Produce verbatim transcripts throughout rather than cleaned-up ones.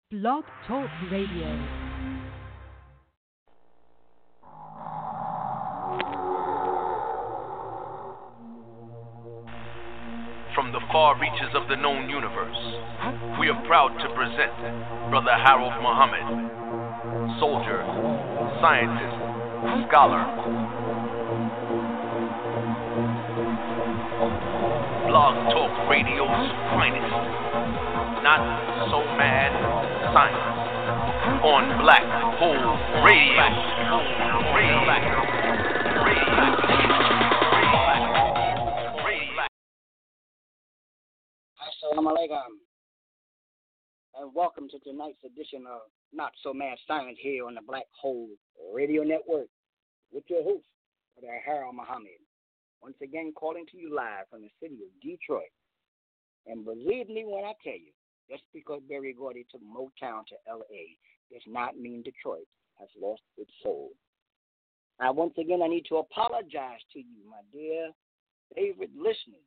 Blog Talk Radio. From the far reaches of the known universe, we are proud to present Brother Harold Muhammad, soldier, scientist, scholar, Blog Talk Radio's finest. Not so mad science on Black Hole Radio. Assalamu alaikum, and welcome to tonight's edition of Not So Mad Science here on the Black Hole Radio Network with your host, Brother Harold Muhammad. Once again, calling to you live from the city of Detroit. And believe me when I tell you, just because Berry Gordy took Motown to L A does not mean Detroit has lost its soul. Now, once again, I need to apologize to you, my dear favorite listeners,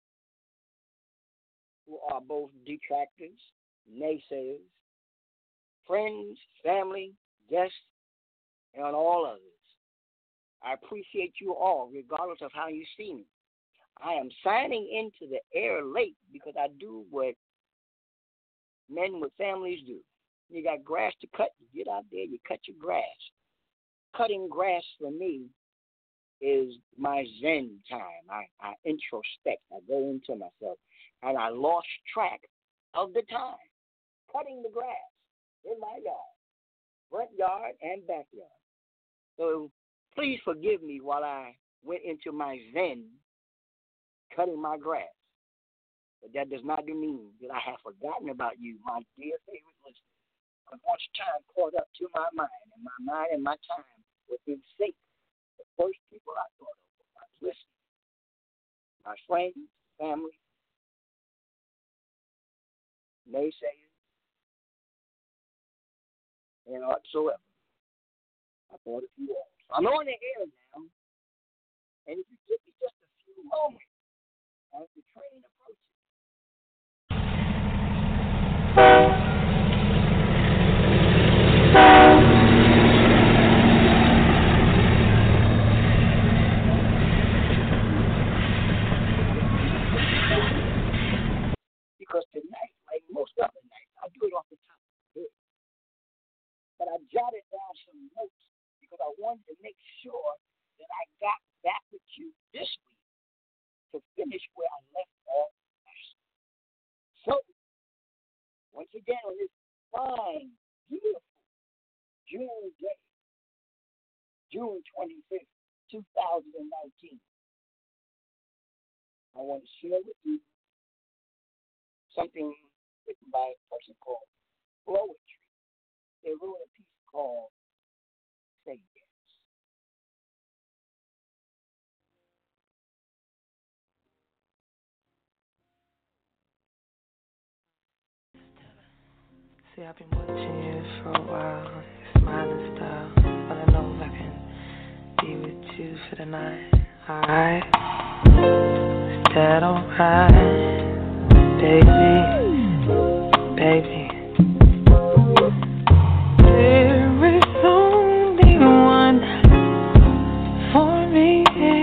who are both detractors, naysayers, friends, family, guests, and all others. I appreciate you all, regardless of how you see me. I am signing into the air late because I do what men with families do. You got grass to cut, you get out there, you cut your grass. Cutting grass for me is my Zen time. I, I introspect, I go into myself, and I lost track of the time. Cutting the grass in my yard, front yard and backyard. So please forgive me while I went into my Zen cutting my grass. But that does not mean that I have forgotten about you, my dear favorite listeners. Because once time caught up to my mind, and my mind and my time was in sync, the first people I thought of were my listeners, my friends, family, naysayers, and whatsoever. I thought of you all. So I'm on the air now, and if you give me just a few moments as the train approaches, because tonight, like most other nights, I do it off the top of the head. But I jotted down some notes because I wanted to make sure that I got back with you this week to finish where I left off last week. So, once again, on this fine, beautiful June day, June twenty-fifth, twenty nineteen, I want to share with you something written by a person called Poetry. They wrote a piece called Say Yes. See, I've been watching you for a while, your smiling style, but I know I can be with you for the night, alright? Is that alright, baby, baby? There is only one for me.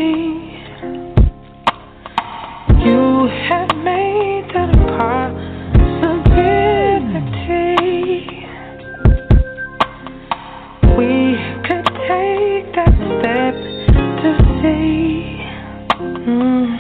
You have made that a possibility. We could take that step to see mm,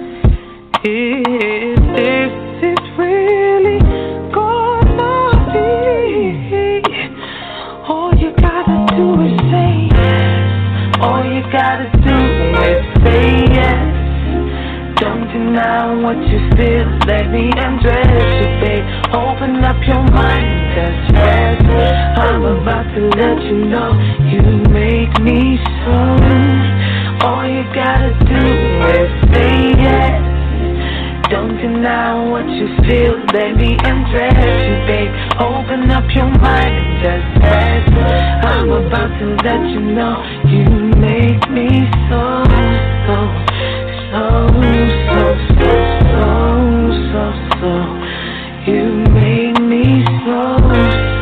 if this is really gonna be. All you gotta do is say yes. All you gotta do is say yes. Don't deny what you feel. Let me undress you, babe. Open up your mind, just rest. I'm about to let you know you make me so. All you gotta do is say yes. Don't deny what you feel. Let me undress you, babe. Open up your mind and just rest. I'm about to let you know you make me so, so, so, so, so, so, so, so. You made me so, so.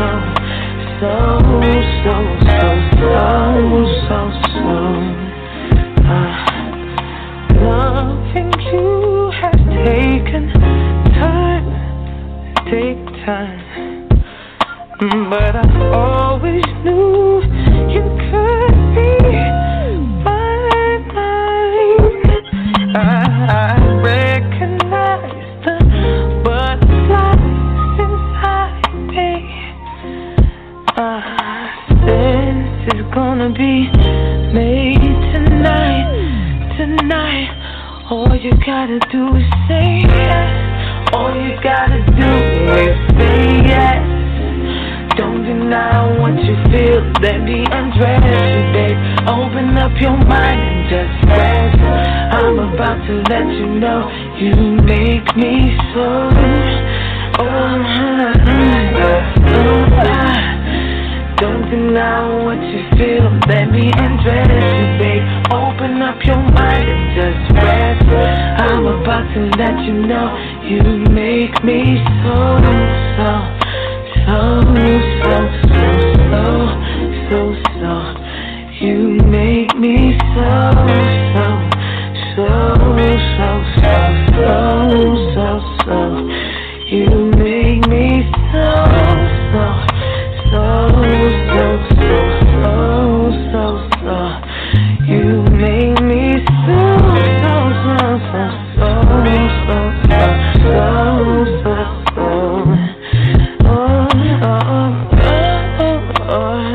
take time. Mm, but I always knew you could be my mind. I, I recognize the butterflies inside me. Uh, this is gonna be made tonight, tonight. All you gotta do is say yes. All you gotta do is say yes. Don't deny what you feel. Let me undress you, babe. Open up your mind and just rest. I'm about to let you know you make me so. Oh, mm, mm, mm. Don't deny what you feel. Let me undress you, babe. Open up your mind and just rest. I'm about to let you know you make me so, so, so, so, so, so, so, so. You make me so, so, so, so, so, so, so, so. You make me so, so. So, so, so, so, so, so. You make me so, so, so, so, so, so, so, so, so. Oh, oh, oh, oh,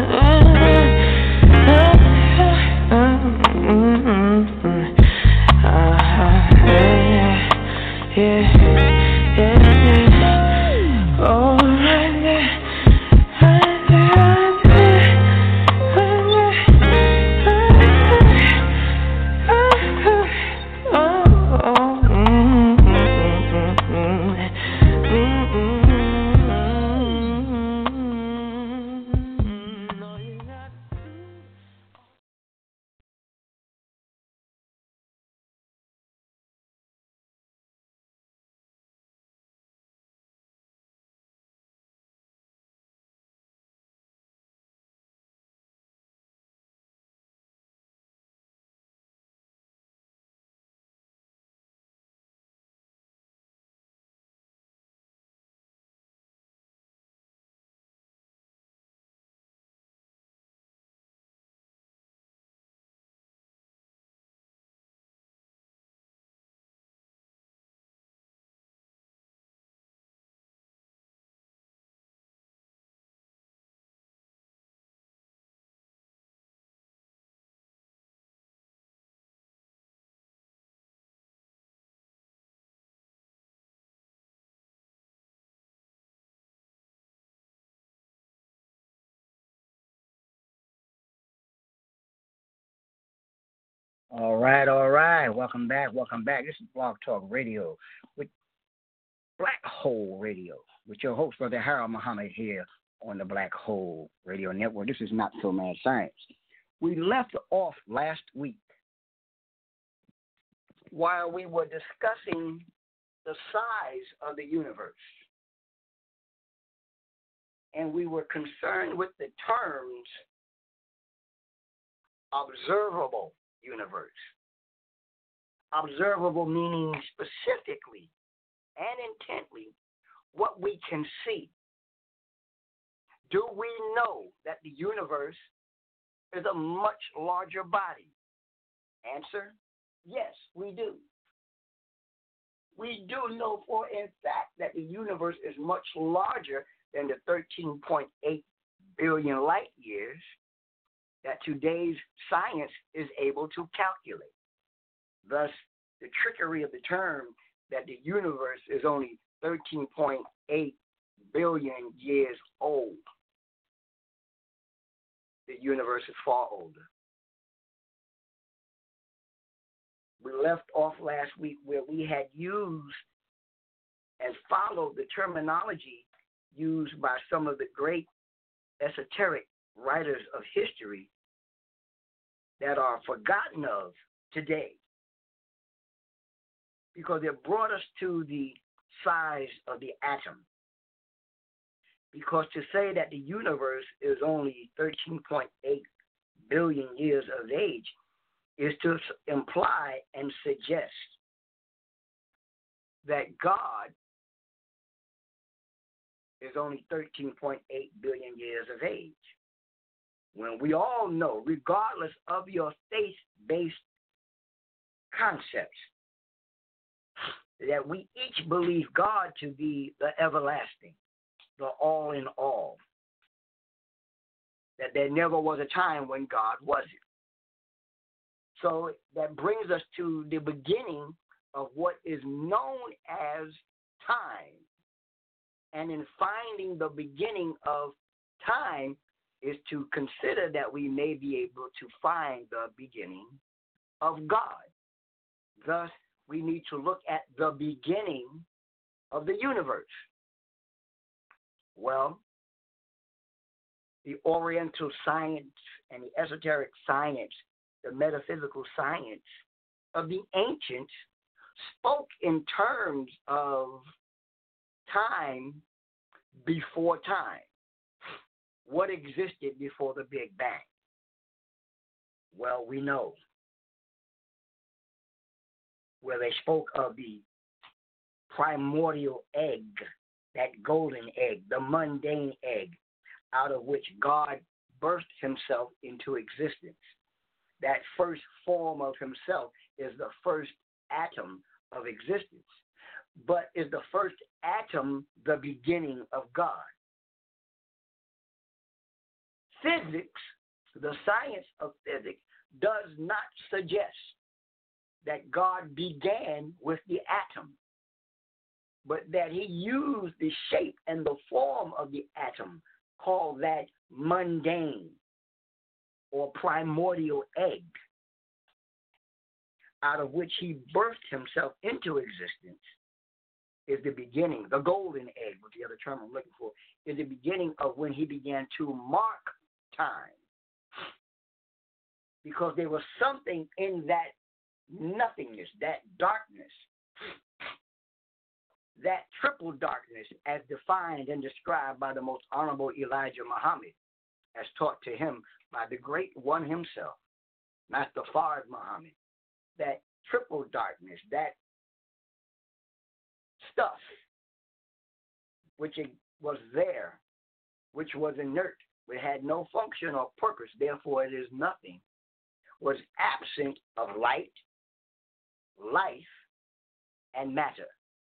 oh, yeah, yeah, yeah. All right, yeah. All right, all right. Welcome back, welcome back. This is Blog Talk Radio with Black Hole Radio with your host, Brother Harold Muhammad, here on the Black Hole Radio Network. This is Not So Mad Science. We left off last week while we were discussing the size of the universe. And we were concerned with the terms observable universe. Observable meaning specifically and intently what we can see. Do we know that the universe is a much larger body? Answer, yes, we do. We do know for in fact that the universe is much larger than the thirteen point eight billion light years that today's science is able to calculate. Thus, the trickery of the term that the universe is only thirteen point eight billion years old. The universe is far older. We left off last week where we had used and followed the terminology used by some of the great esoteric writers of history that are forgotten of today, because it brought us to the size of the atom. Because to say that the universe is only thirteen point eight billion years of age is to imply and suggest that God is only thirteen point eight billion years of age. When we all know, regardless of your faith-based concepts, that we each believe God to be the everlasting, the all in all. That there never was a time when God wasn't. So that brings us to the beginning of what is known as time. And in finding the beginning of time is to consider that we may be able to find the beginning of God. Thus, we need to look at the beginning of the universe. Well, the Oriental science and the esoteric science, the metaphysical science of the ancients spoke in terms of time before time. What existed before the Big Bang? Well, we know where they spoke of the primordial egg, that golden egg, the mundane egg, out of which God birthed himself into existence. That first form of himself is the first atom of existence. But is the first atom the beginning of God? Physics, the science of physics, does not suggest that God began with the atom, but that he used the shape and the form of the atom, called that mundane or primordial egg, out of which he birthed himself into existence, is the beginning. The golden egg, was the other term I'm looking for, is the beginning of when he began to mark time. Because there was something in that nothingness, that darkness, that triple darkness, as defined and described by the most honorable Elijah Muhammad, as taught to him by the great one himself, Master Fard Muhammad. That triple darkness, that stuff which it was there, which was inert, which had no function or purpose, therefore it is nothing, was absent of light, life, and matter.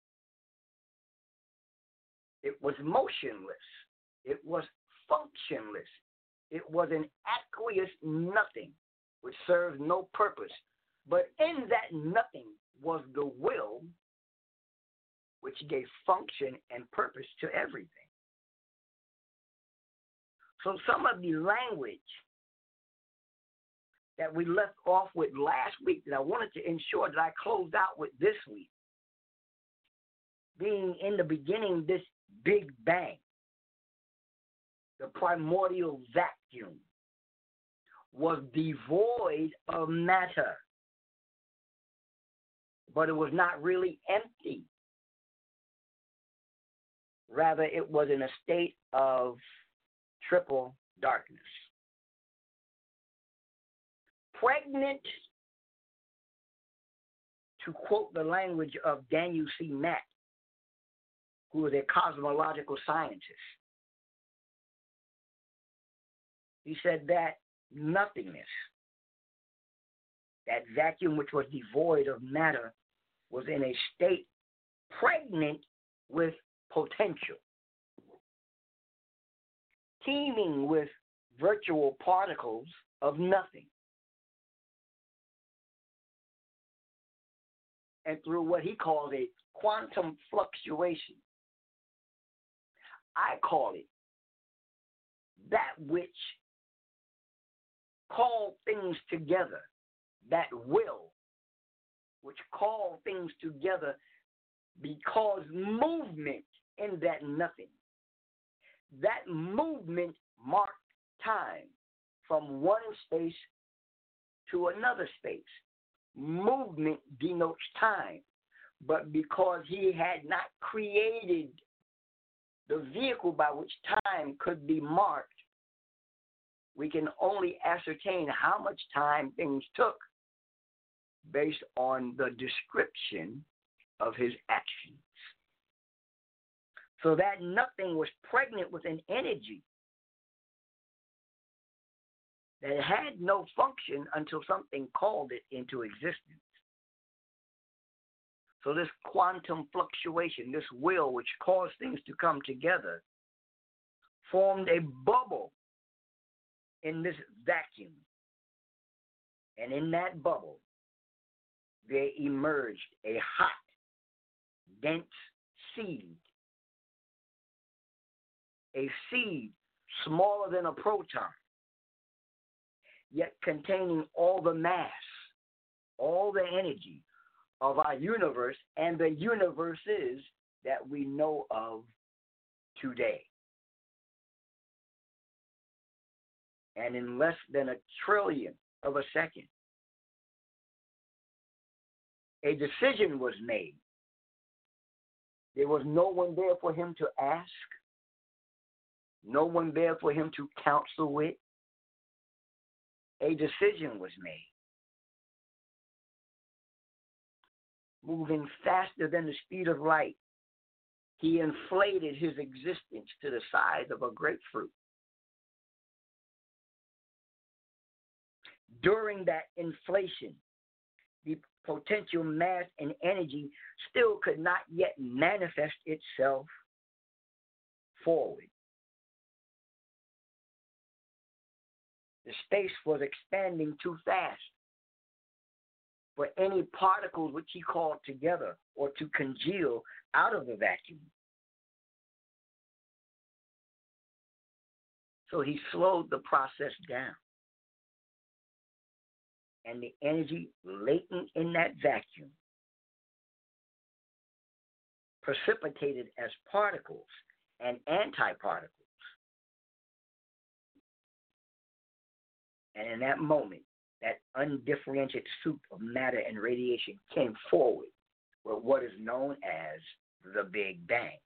It was motionless. It was functionless. It was an aqueous nothing, which served no purpose. But in that nothing was the will, which gave function and purpose to everything. So some of the language that we left off with last week that I wanted to ensure that I closed out with this week, being in the beginning this Big Bang, the primordial vacuum, was devoid of matter, but it was not really empty. Rather, it was in a state of triple darkness. Pregnant, to quote the language of Daniel C. Matt, who is a cosmological scientist. He said that nothingness, that vacuum which was devoid of matter, was in a state pregnant with potential, teeming with virtual particles of nothing. And through what he calls a quantum fluctuation, I call it that which called things together, that will, which called things together because movement in that nothing. That movement marked time from one space to another space. Movement denotes time, but because he had not created the vehicle by which time could be marked, we can only ascertain how much time things took based on the description of his actions. So that nothing was pregnant with an energy that had no function until something called it into existence. So this quantum fluctuation, this will which caused things to come together, formed a bubble in this vacuum. And in that bubble, there emerged a hot, dense seed. A seed smaller than a proton, yet containing all the mass, all the energy of our universe and the universes that we know of today. And in less than a trillion of a second, a decision was made. There was no one there for him to ask, no one there for him to counsel with. A decision was made. Moving faster than the speed of light, he inflated his existence to the size of a grapefruit. During that inflation, the potential mass and energy still could not yet manifest itself forward. The space was expanding too fast for any particles which he called together or to congeal out of the vacuum. So he slowed the process down. And the energy latent in that vacuum precipitated as particles and antiparticles. And in that moment, that undifferentiated soup of matter and radiation came forward with what is known as the Big Bang.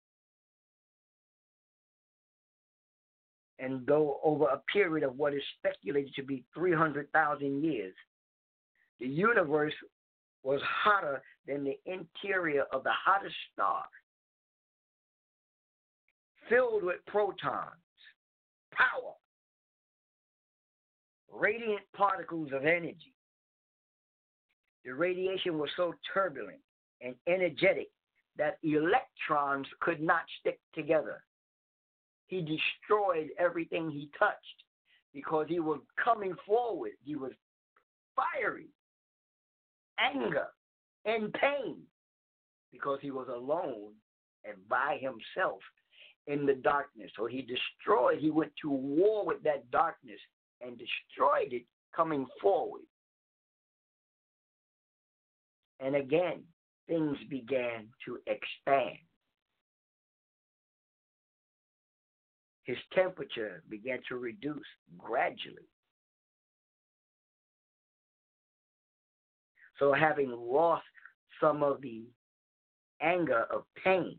And though over a period of what is speculated to be three hundred thousand years, the universe was hotter than the interior of the hottest star, filled with protons, power, radiant particles of energy. The radiation was so turbulent and energetic that electrons could not stick together. He destroyed everything he touched because he was coming forward. He was fiery, anger, and pain because he was alone and by himself in the darkness. So he destroyed, he went to war with that darkness and destroyed it coming forward. And again, things began to expand. His temperature began to reduce gradually. So having lost some of the anger of pain,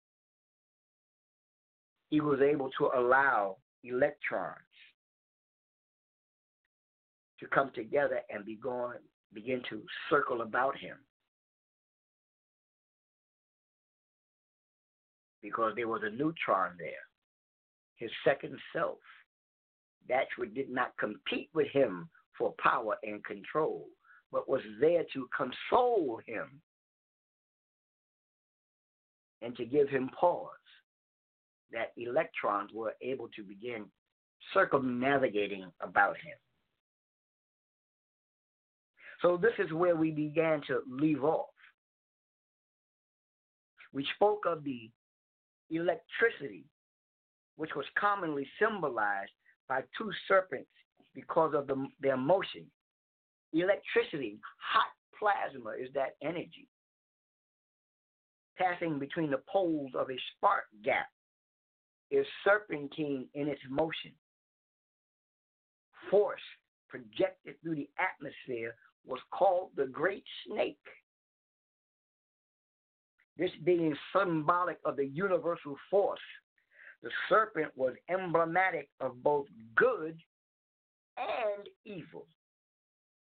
he was able to allow electrons to come together and be going, begin to circle about him. Because there was a neutron there, his second self, that which did not compete with him for power and control, but was there to console him and to give him pause, that electrons were able to begin circumnavigating about him. So this is where we began to leave off. We spoke of the electricity, which was commonly symbolized by two serpents because of the, their motion. Electricity, hot plasma, is that energy passing between the poles of a spark gap, is serpentine in its motion. Force projected through the atmosphere was called the Great Snake. This being symbolic of the universal force, the serpent was emblematic of both good and evil.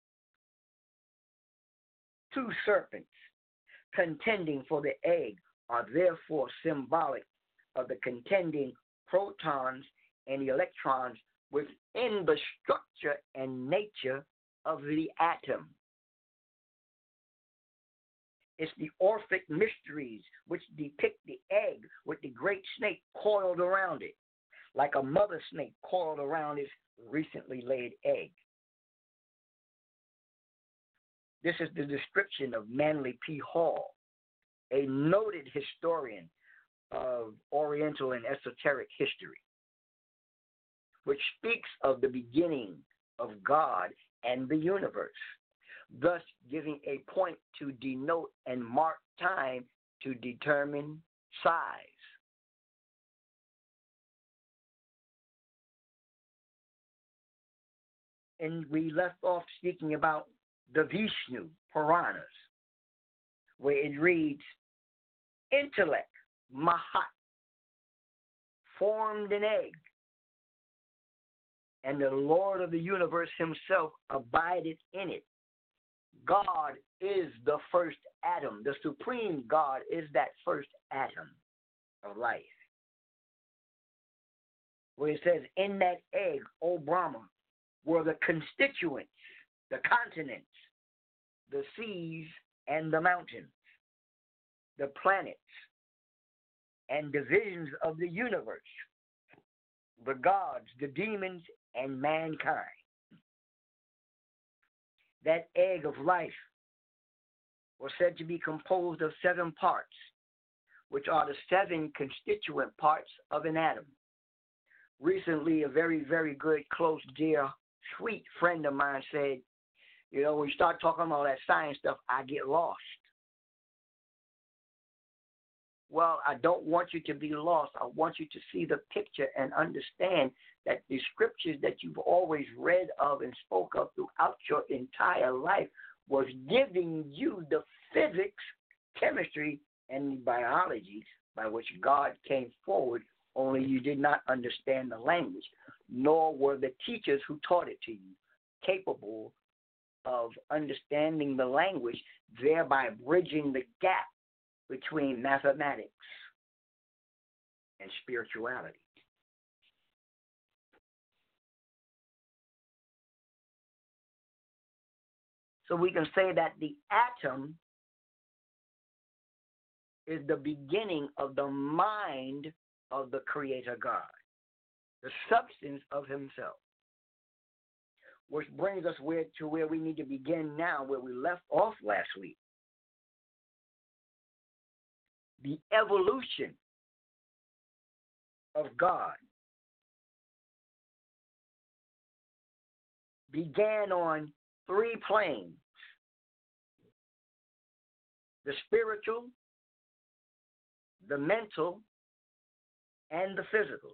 Two serpents contending for the egg are therefore symbolic of the contending protons and electrons within the structure and nature of the atom. It's the Orphic mysteries which depict the egg with the great snake coiled around it, like a mother snake coiled around its recently laid egg. This is the description of Manly P. Hall, a noted historian of Oriental and esoteric history, which speaks of the beginning of God and the universe, thus giving a point to denote and mark time to determine size. And we left off speaking about the Vishnu Puranas, where it reads, intellect, Mahat, formed an egg, and the Lord of the universe himself abided in it. God is the first atom. The supreme God is that first atom of life. Where it says, in that egg, O Brahma, were the constituents, the continents, the seas and the mountains, the planets, and divisions of the universe, the gods, the demons, and mankind. That egg of life was said to be composed of seven parts, which are the seven constituent parts of an atom. Recently, a very, very good, close, dear, sweet friend of mine said, you know, when you start talking about that science stuff, I get lost. Well, I don't want you to be lost. I want you to see the picture and understand that the scriptures that you've always read of and spoke of throughout your entire life was giving you the physics, chemistry, and the biology by which God came forward, only you did not understand the language, nor were the teachers who taught it to you capable of understanding the language, thereby bridging the gap between mathematics and spirituality. So we can say that the atom is the beginning of the mind of the Creator God, the substance of himself. Which brings us where, to where we need to begin now, where we left off last week. The evolution of God began on three planes: the spiritual, the mental, and the physical.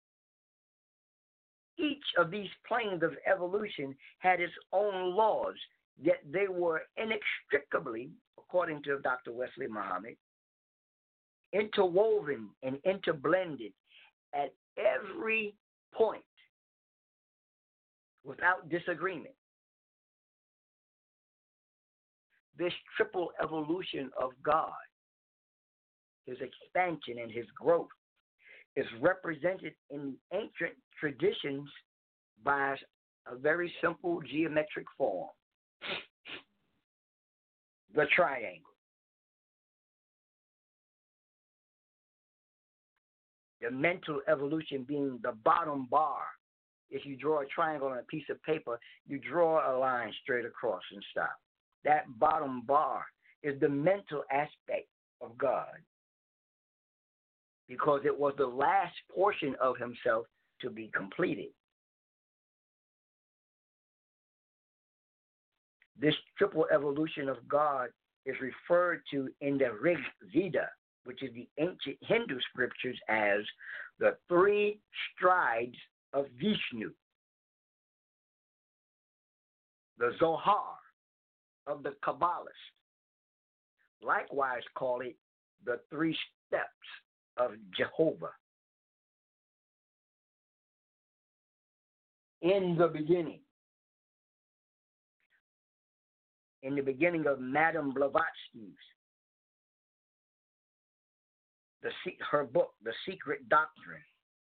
Each of these planes of evolution had its own laws, yet they were inextricably, according to Doctor Wesley Muhammad, interwoven and interblended at every point without disagreement. This triple evolution of God, his expansion and his growth, is represented in the ancient traditions by a very simple geometric form, the triangle. The mental evolution being the bottom bar. If you draw a triangle on a piece of paper, you draw a line straight across and stop. That bottom bar is the mental aspect of God, because it was the last portion of himself to be completed. This triple evolution of God is referred to in the Rig Veda, which is the ancient Hindu scriptures, as the three strides of Vishnu. The Zohar of the Kabbalists likewise call it the three steps of Jehovah. In the beginning, in the beginning of Madame Blavatsky's the, her book, The Secret Doctrine.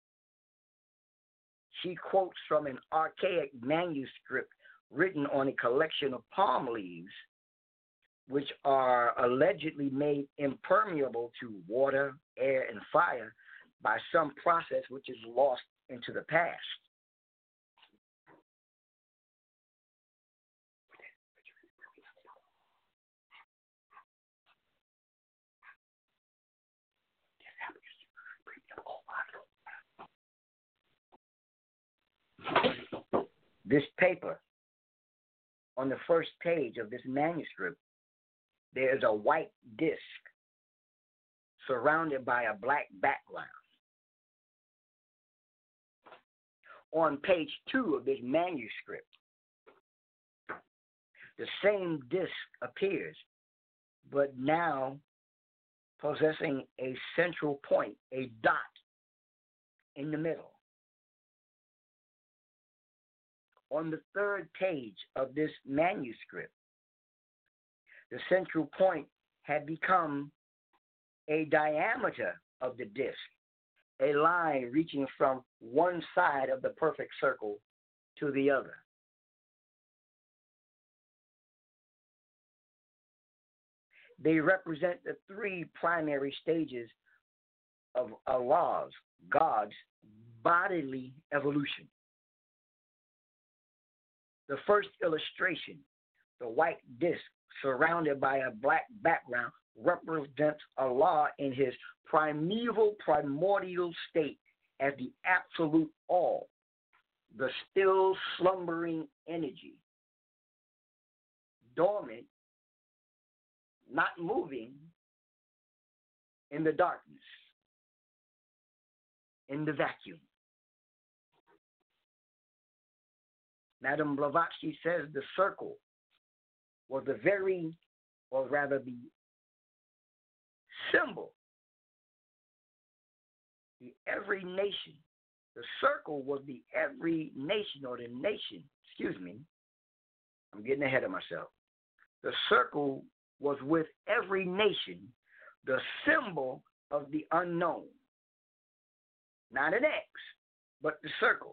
She quotes from an archaic manuscript written on a collection of palm leaves, which are allegedly made impermeable to water, air, and fire by some process which is lost into the past. This paper, on the first page of this manuscript, there is a white disc surrounded by a black background. On page two of this manuscript, the same disc appears, but now possessing a central point, a dot in the middle. On the third page of this manuscript, the central point had become a diameter of the disc, a line reaching from one side of the perfect circle to the other. They represent the three primary stages of Allah's, God's, bodily evolution. The first illustration, the white disc surrounded by a black background, represents Allah in his primeval, primordial state as the absolute all, the still slumbering energy, dormant, not moving in the darkness, in the vacuum. Madame Blavatsky says the circle was the very, or rather the symbol, the every nation. The circle was the every nation, or the nation, excuse me, I'm getting ahead of myself. The circle was with every nation, the symbol of the unknown. Not an X, but the circle.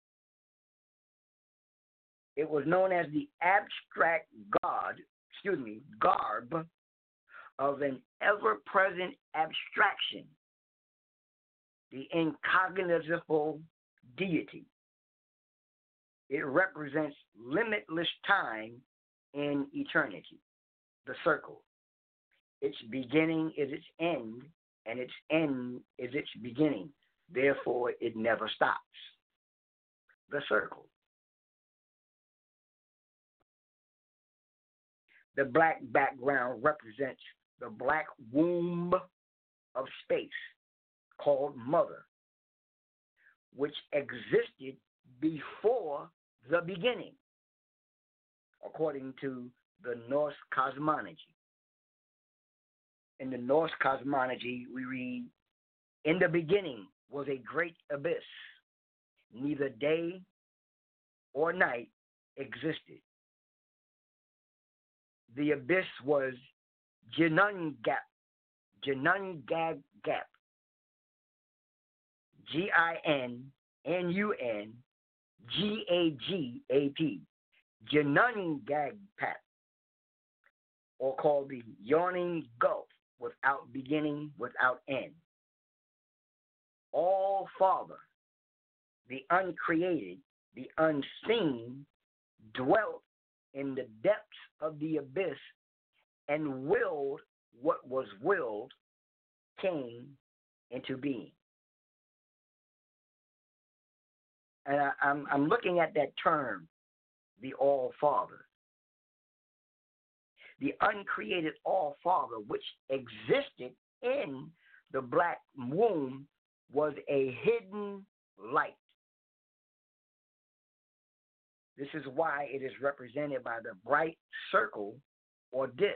It was known as the abstract God, excuse me, garb of an ever-present abstraction, the incognizable deity. It represents limitless time in eternity, the circle. Its beginning is its end, and its end is its beginning. Therefore, it never stops. The circle. The black background represents the black womb of space called Mother, which existed before the beginning, according to the Norse cosmology. In the Norse cosmology, we read, "In the beginning was a great abyss. Neither day or night existed. The abyss was Ginnungagap, Ginnungagap, G I N N U N G A G A P, Ginnungagap, or called the yawning gulf, without beginning, without end. All Father, the uncreated, the unseen, dwelt in the depths of the abyss and willed what was willed came into being." And I, I'm, I'm looking at that term, the All-Father. The uncreated All-Father, which existed in the black womb, was a hidden light. This is why it is represented by the bright circle or disc.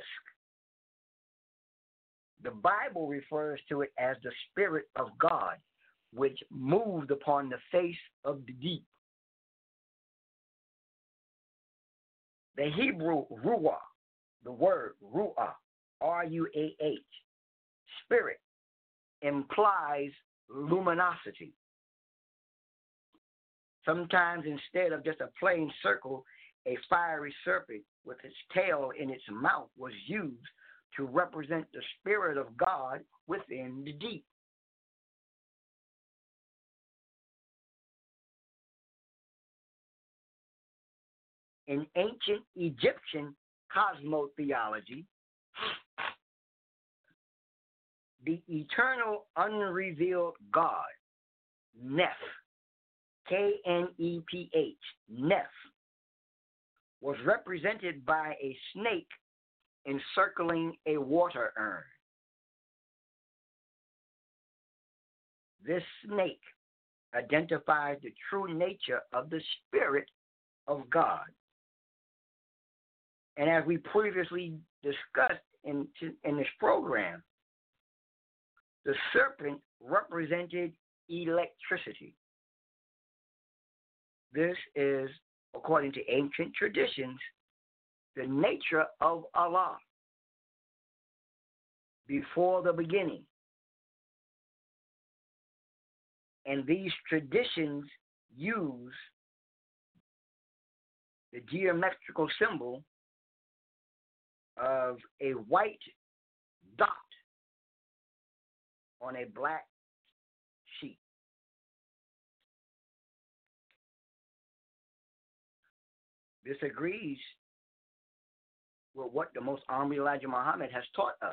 The Bible refers to it as the Spirit of God, which moved upon the face of the deep. The Hebrew ruah, the word ruah, R U A H, spirit, implies luminosity. Sometimes instead of just a plain circle, a fiery serpent with its tail in its mouth was used to represent the Spirit of God within the deep. In ancient Egyptian cosmotheology, the eternal unrevealed God, Neph, K N E P H, Neph, was represented by a snake encircling a water urn. This snake identifies the true nature of the Spirit of God. And as we previously discussed in, in this program, the serpent represented electricity. This is, according to ancient traditions, the nature of Allah before the beginning. And these traditions use the geometrical symbol of a white dot on a black sheet. This agrees with what the Most Honorable Elijah Muhammad has taught us.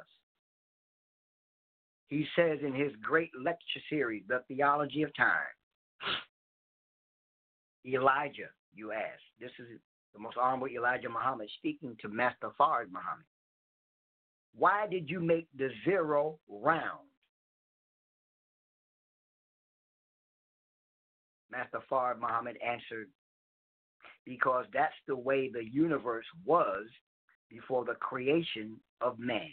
He says in his great lecture series, The Theology of Time, Elijah, you ask, this is the Most Honorable Elijah Muhammad speaking to Master Fard Muhammad. Why did you make the zero round? Master Fard Muhammad answered, because that's the way the universe was before the creation of man.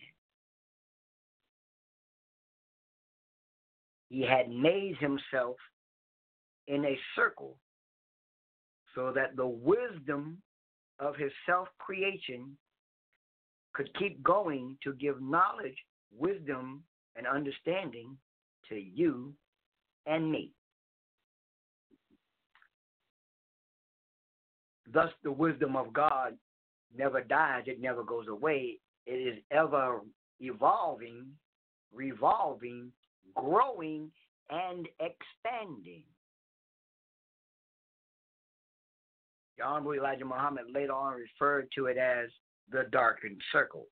He had made himself in a circle so that the wisdom of his self-creation could keep going to give knowledge, wisdom, and understanding to you and me. Thus, the wisdom of God never dies, it never goes away. It is ever evolving, revolving, growing, and expanding. The Honorable Elijah Muhammad later on referred to it as the darkened circle.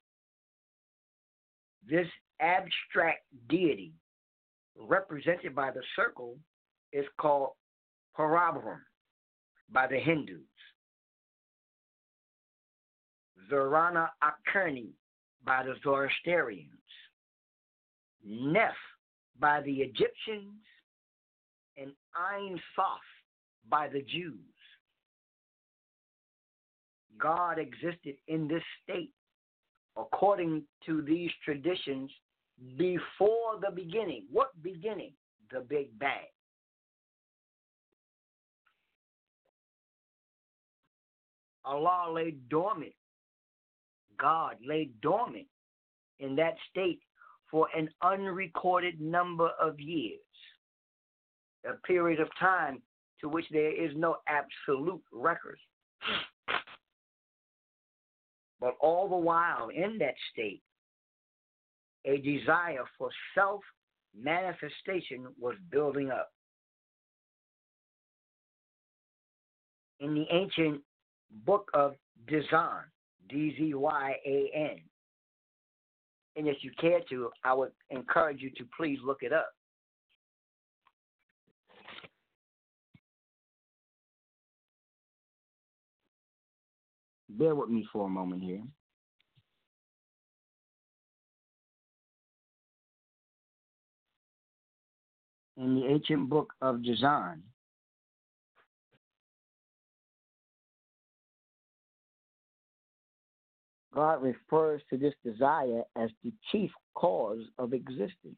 This abstract deity represented by the circle is called Parabrahm by the Hindus, Zarana Akerni by the Zoroastrians, Neph by the Egyptians, and Ein Sof by the Jews. God existed in this state, according to these traditions, before the beginning. What beginning? The Big Bang. Allah lay dormant. God lay dormant in that state for an unrecorded number of years, a period of time to which there is no absolute record. But all the while in that state, a desire for self-manifestation was building up. In the ancient book of Dzyan, D Z Y A N, and if you care to, I would encourage you to please look it up. Bear with me for a moment here. In the ancient book of Dzyan, God refers to this desire as the chief cause of existence.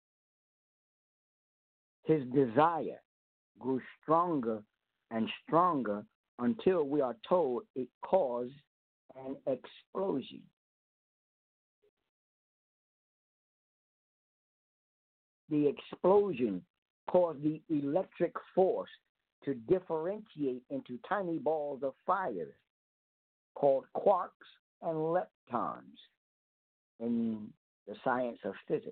His desire grew stronger and stronger until we are told it caused an explosion. The explosion caused the electric force to differentiate into tiny balls of fire called quarks and leptons in the science of physics.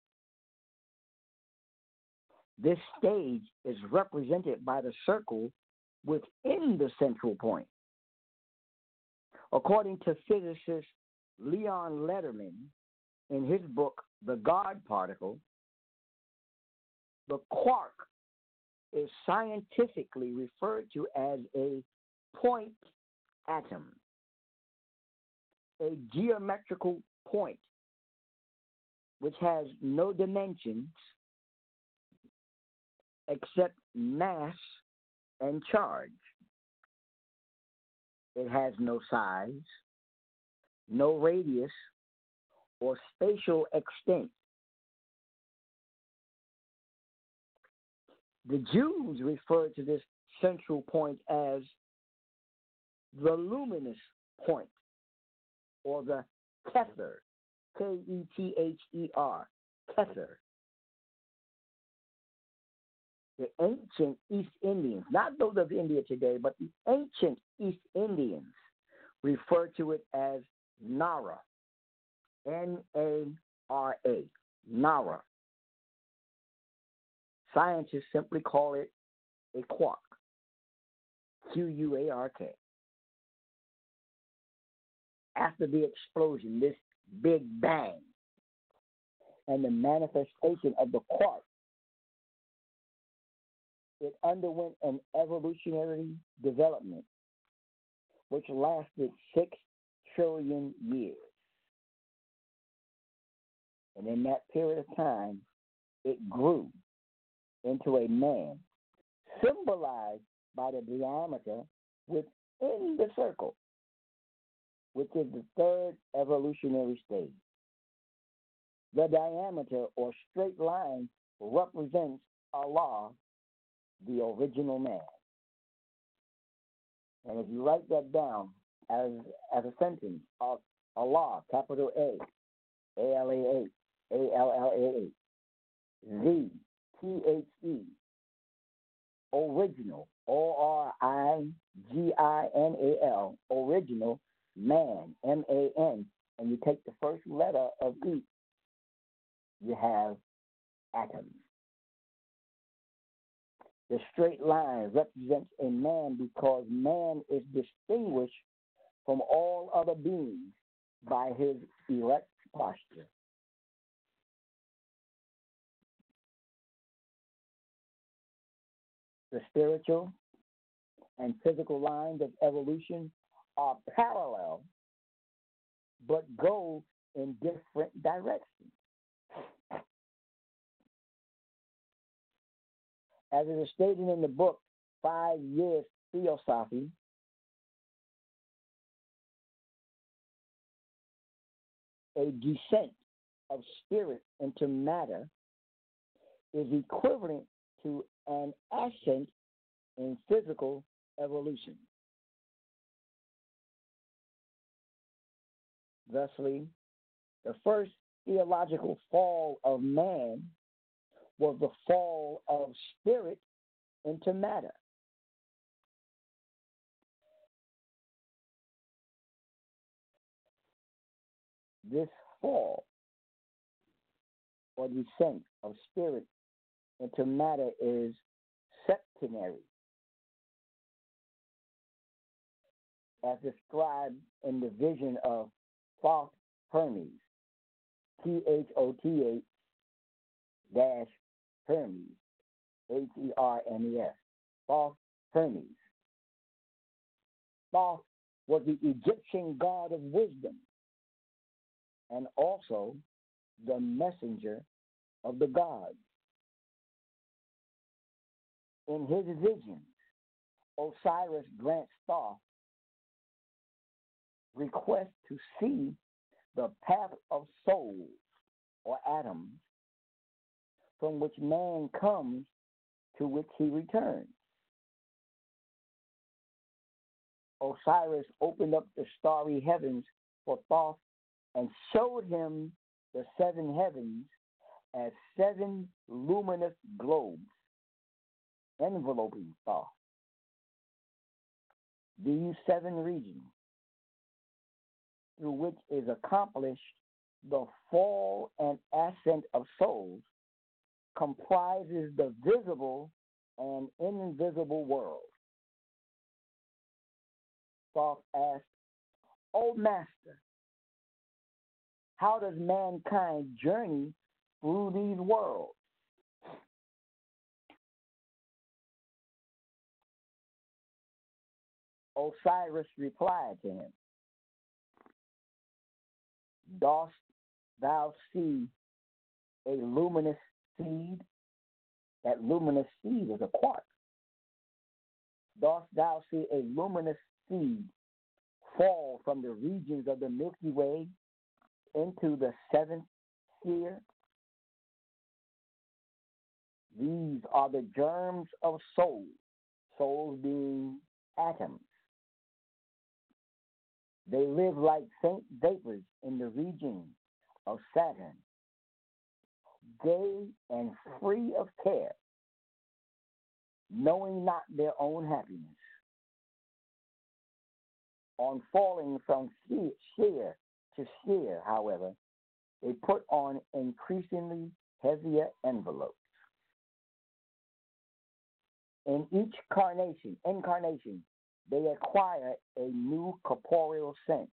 This stage is represented by the circle within the central point. According to physicist Leon Lederman, in his book, The God Particle, the quark is scientifically referred to as a point atom, a geometrical point which has no dimensions except mass and charge. It has no size, no radius, or spatial extent. The Jews referred to this central point as the luminous point, or the Kether, K E T H E R, Kether. The ancient East Indians, not those of India today, but the ancient East Indians referred to it as Nara, N A R A, Nara. Scientists simply call it a quark, Q U A R K. After the explosion, this big bang, and the manifestation of the quark, it underwent an evolutionary development which lasted six trillion years. And in that period of time, it grew into a man, symbolized by the diameter within the circle, which is the third evolutionary stage. The diameter or straight line represents Allah, the original man. And if you write that down as, as a sentence, of Allah, capital A, A L A H, A L L A H, Z, T H E, original, O R I G I N A L, original, man, M A N, and you take the first letter of each, you have atom. The straight line represents a man because man is distinguished from all other beings by his erect posture. The spiritual and physical lines of evolution are parallel, but go in different directions. As it is stated in the book, Five Years Theosophy, a descent of spirit into matter is equivalent to an ascent in physical evolution. Thusly, the first theological fall of man was the fall of spirit into matter. This fall or descent of spirit into matter is septenary, as described in the vision of Thoth Hermes, T H O T H dash Hermes, H E R M E S, Thoth Hermes. Thoth was the Egyptian god of wisdom and also the messenger of the gods. In his visions, Osiris grants Thoth request to see the path of souls or atoms from which man comes, to which he returns. Osiris opened up the starry heavens for Thoth and showed him the seven heavens as seven luminous globes enveloping Thoth. These seven regions, through which is accomplished the fall and ascent of souls, comprises the visible and invisible world. Thoth asked, O Master, how does mankind journey through these worlds? Osiris replied to him, Dost thou see a luminous seed? That luminous seed is a quark. Dost thou see a luminous seed fall from the regions of the Milky Way into the seventh sphere? These are the germs of souls, souls being atoms. They live like faint vapors in the region of Saturn, gay and free of care, knowing not their own happiness. On falling from sphere to sphere, however, they put on increasingly heavier envelopes. In each carnation, incarnation, they acquire a new corporeal sense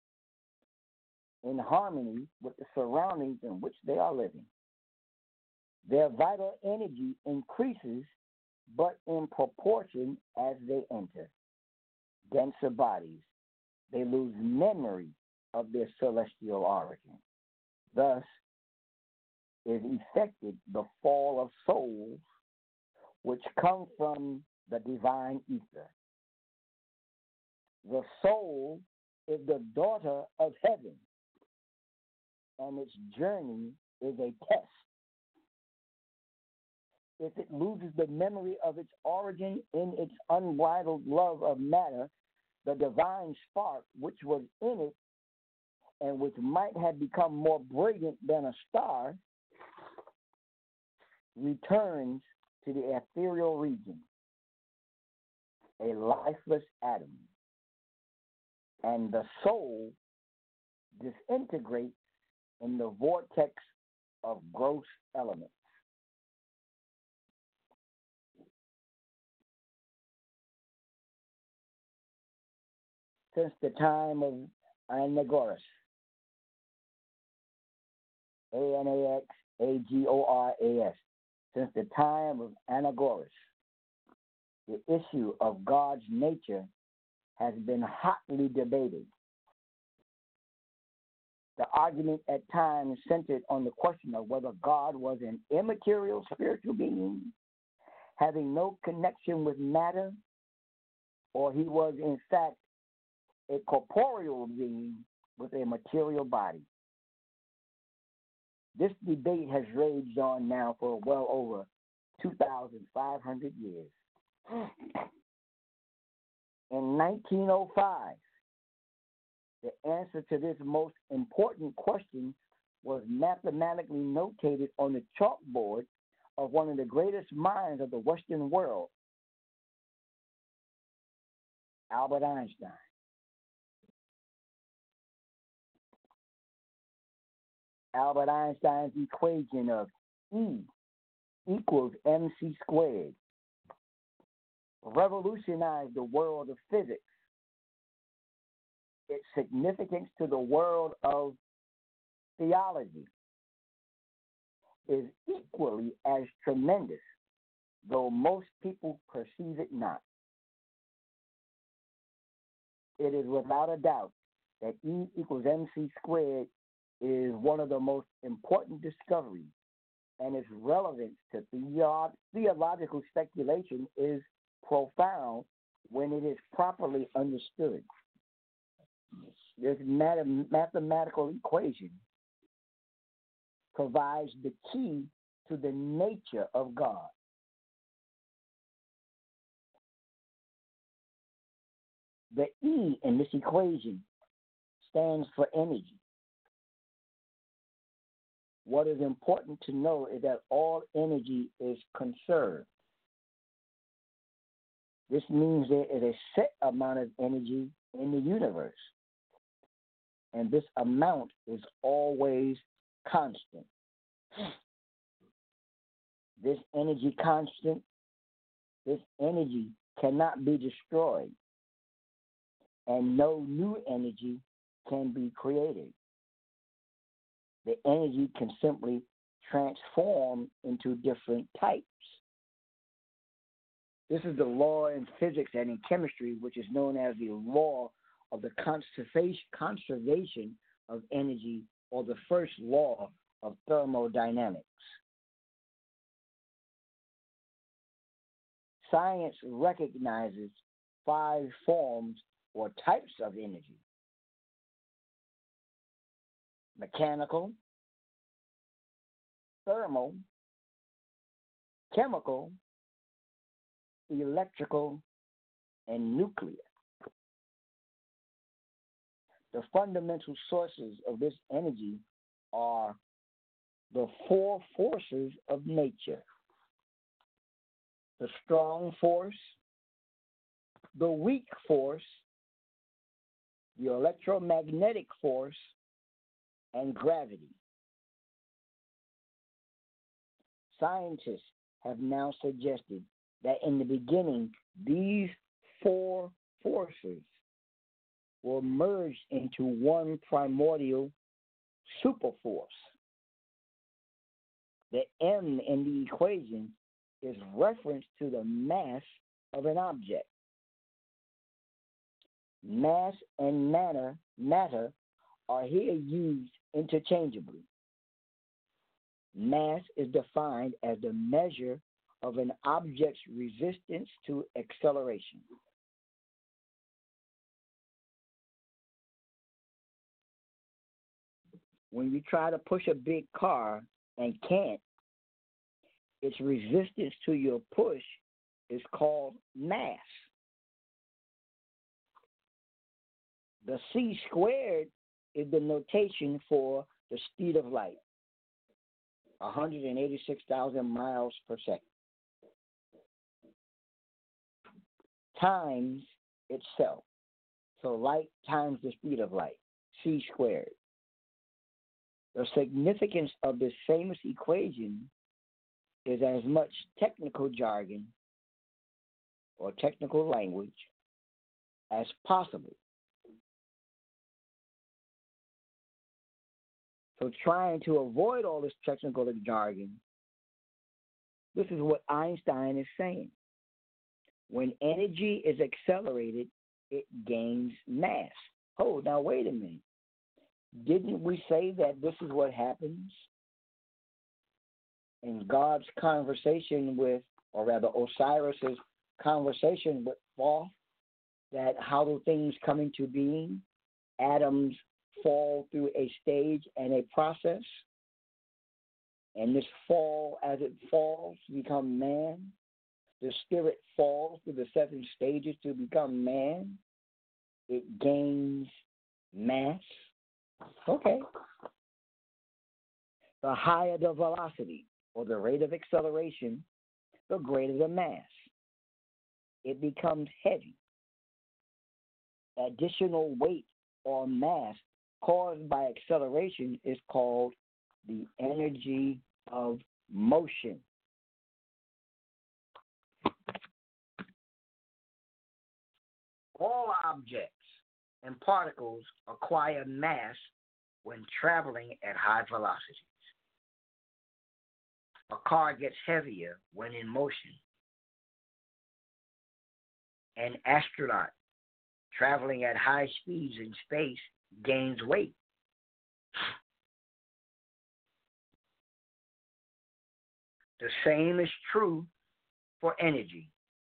in harmony with the surroundings in which they are living. Their vital energy increases, but in proportion as they enter denser bodies, they lose memory of their celestial origin. Thus is effected the fall of souls which come from the divine ether. The soul is the daughter of heaven, and its journey is a test. If it loses the memory of its origin in its unbridled love of matter, the divine spark which was in it and which might have become more brilliant than a star returns to the ethereal region, a lifeless atom, and the soul disintegrates in the vortex of gross elements. Since the time of Anagoras, A N A X A G O R A S, since the time of Anagoras, the issue of God's nature has been hotly debated. The argument at times centered on the question of whether God was an immaterial spiritual being having no connection with matter, or he was in fact a corporeal being with a material body. This debate has raged on now for well over two thousand five hundred years. In nineteen oh five, the answer to this most important question was mathematically notated on the chalkboard of one of the greatest minds of the Western world, Albert Einstein. Albert Einstein's equation of E equals mc squared revolutionized the world of physics. Its significance to the world of theology is equally as tremendous, though most people perceive it not. It is without a doubt that E equals mc squared is one of the most important discoveries, and its relevance to theo- theological speculation is profound when it is properly understood. This math- mathematical equation provides the key to the nature of God. The E in this equation stands for energy. What is important to know is that all energy is conserved. This means there is a set amount of energy in the universe, and this amount is always constant. This energy constant, this energy cannot be destroyed, and no new energy can be created. The energy can simply transform into different types. This is the law in physics and in chemistry, which is known as the law of the conservation, conservation of energy, or the first law of thermodynamics. Science recognizes five forms or types of energy: mechanical, thermal, chemical, electrical, and nuclear. The fundamental sources of this energy are the four forces of nature: the strong force, the weak force, the electromagnetic force, and gravity. Scientists have now suggested that in the beginning, these four forces were merged into one primordial superforce. The M in the equation is reference to the mass of an object. Mass and matter, matter are here used interchangeably. Mass is defined as the measure of an object's resistance to acceleration. When you try to push a big car and can't, its resistance to your push is called mass. The c squared is the notation for the speed of light, one hundred eighty-six thousand miles per second, times itself. So light times the speed of light, c squared. The significance of this famous equation is as much technical jargon or technical language as possible. So trying to avoid all this technical jargon, this is what Einstein is saying. When energy is accelerated, it gains mass. Oh, now wait a minute. Didn't we say that this is what happens in God's conversation with, or rather Osiris's conversation with Thoth, that how do things come into being? Atoms fall through a stage and a process, and this fall, as it falls, to become man. The spirit falls through the seven stages to become man. It gains mass. Okay. The higher the velocity, or the rate of acceleration, the greater the mass. It becomes heavy. Additional weight or mass caused by acceleration is called the energy of motion. All objects and particles acquire mass when traveling at high velocities. A car gets heavier when in motion. An astronaut traveling at high speeds in space gains weight. The same is true for energy.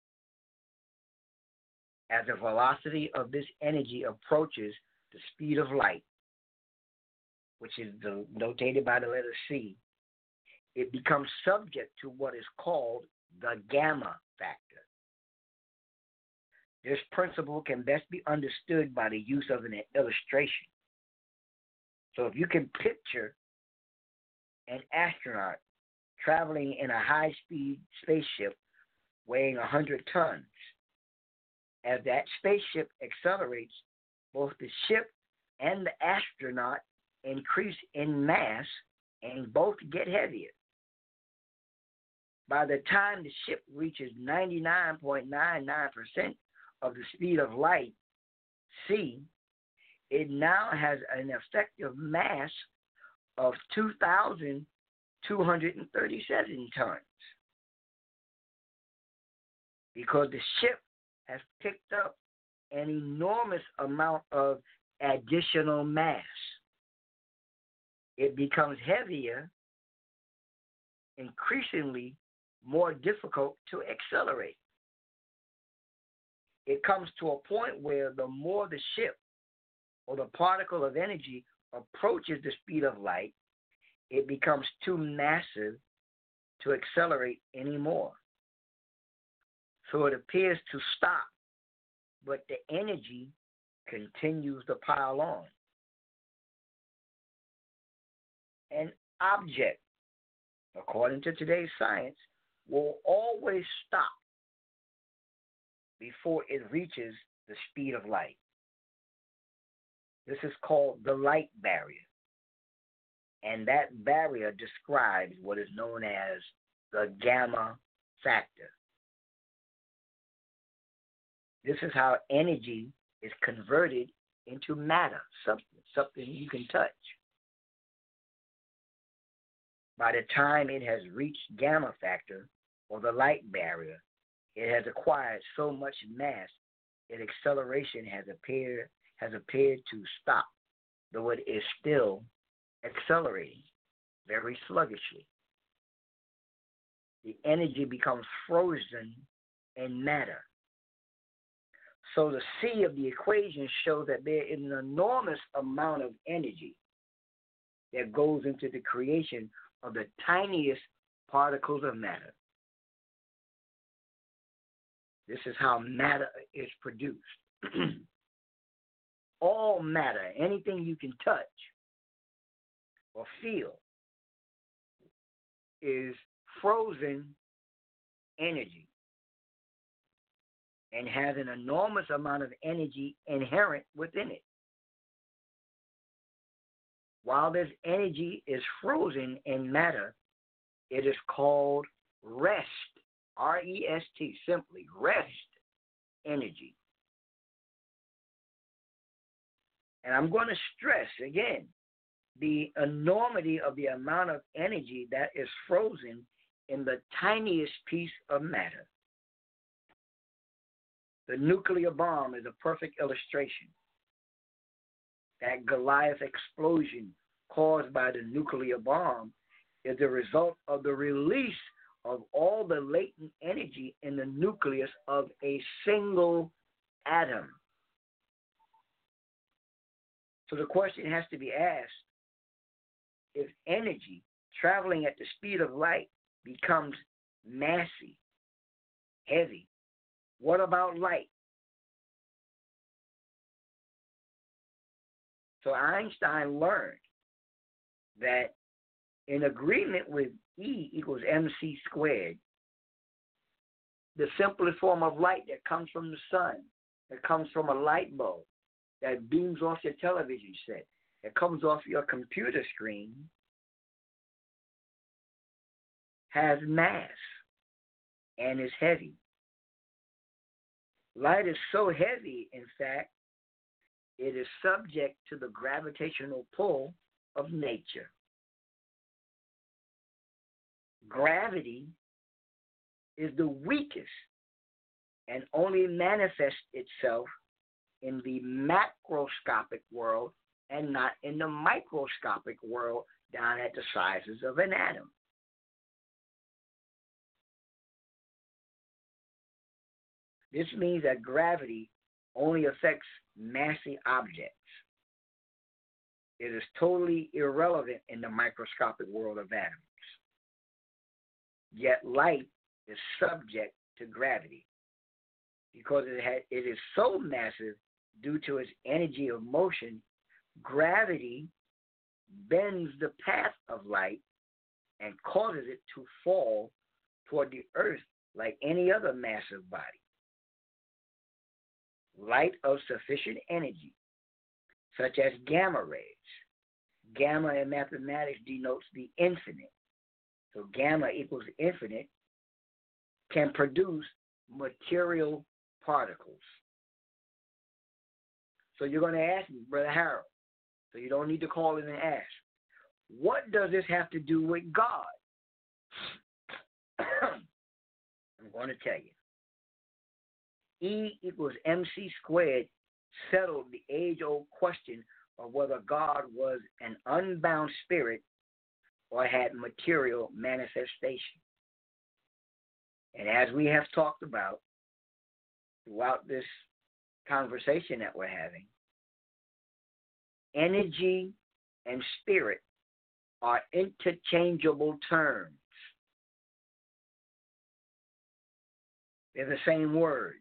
As the velocity of this energy approaches the speed of light, which is notated by the letter C, it becomes subject to what is called the gamma factor. This principle can best be understood by the use of an illustration. So if you can picture an astronaut traveling in a high-speed spaceship weighing one hundred tons. As that spaceship accelerates, both the ship and the astronaut increase in mass and both get heavier. By the time the ship reaches ninety-nine point nine nine percent of the speed of light, c, it now has an effective mass of two thousand two hundred thirty-seven tons. Because the ship has picked up an enormous amount of additional mass. It becomes heavier, increasingly more difficult to accelerate. It comes to a point where the more the ship or the particle of energy approaches the speed of light, it becomes too massive to accelerate anymore. So it appears to stop, but the energy continues to pile on. An object, according to today's science, will always stop before it reaches the speed of light. This is called the light barrier. And that barrier describes what is known as the gamma factor. This is how energy is converted into matter, substance, something you can touch. By the time it has reached gamma factor, or the light barrier, it has acquired so much mass that acceleration has appeared has appeared to stop, though it is still accelerating very sluggishly. The energy becomes frozen in matter. So the C of the equation shows that there is an enormous amount of energy that goes into the creation of the tiniest particles of matter. This is how matter is produced. All matter, anything you can touch or feel, is frozen energy and has an enormous amount of energy inherent within it. While this energy is frozen in matter, it is called rest, R E S T, simply rest energy. And I'm going to stress again the enormity of the amount of energy that is frozen in the tiniest piece of matter. The nuclear bomb is a perfect illustration. That Goliath explosion caused by the nuclear bomb is the result of the release of all the latent energy in the nucleus of a single atom. So the question has to be asked, if energy traveling at the speed of light becomes massy, heavy, what about light? So Einstein learned that in agreement with E equals mc squared, the simplest form of light that comes from the sun, that comes from a light bulb, that beams off your television set, that comes off your computer screen, has mass and is heavy. Light is so heavy, in fact, it is subject to the gravitational pull of nature. Gravity is the weakest and only manifests itself in the macroscopic world and not in the microscopic world down at the sizes of an atom. This means that gravity only affects massy objects. It is totally irrelevant in the microscopic world of atoms. Yet light is subject to gravity because it, ha- it is so massive due to its energy of motion. Gravity bends the path of light and causes it to fall toward the earth like any other massive body. Light of sufficient energy, such as gamma rays. Gamma in mathematics denotes the infinite. So gamma equals infinite, can produce material particles. So you're going to ask me, Brother Harold, so you don't need to call in and ask, what does this have to do with God? I'm going to tell you. E equals mc squared settled the age-old question of whether God was an unbound spirit or had material manifestation. And as we have talked about throughout this conversation that we're having, energy and spirit are interchangeable terms. They're the same word.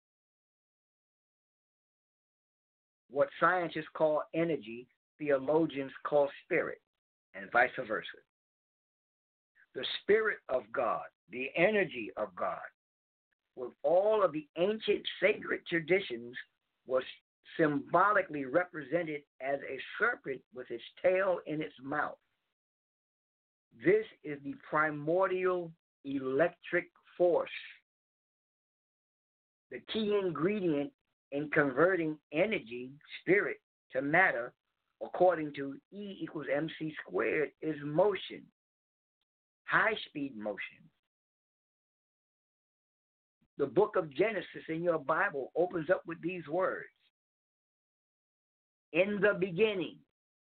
What scientists call energy, theologians call spirit, and vice versa. The spirit of God, the energy of God, with all of the ancient sacred traditions, was symbolically represented as a serpent with its tail in its mouth. This is the primordial electric force. The key ingredient in converting energy, spirit, to matter, according to E equals mc squared, is motion, high-speed motion. The book of Genesis in your Bible opens up with these words. In the beginning,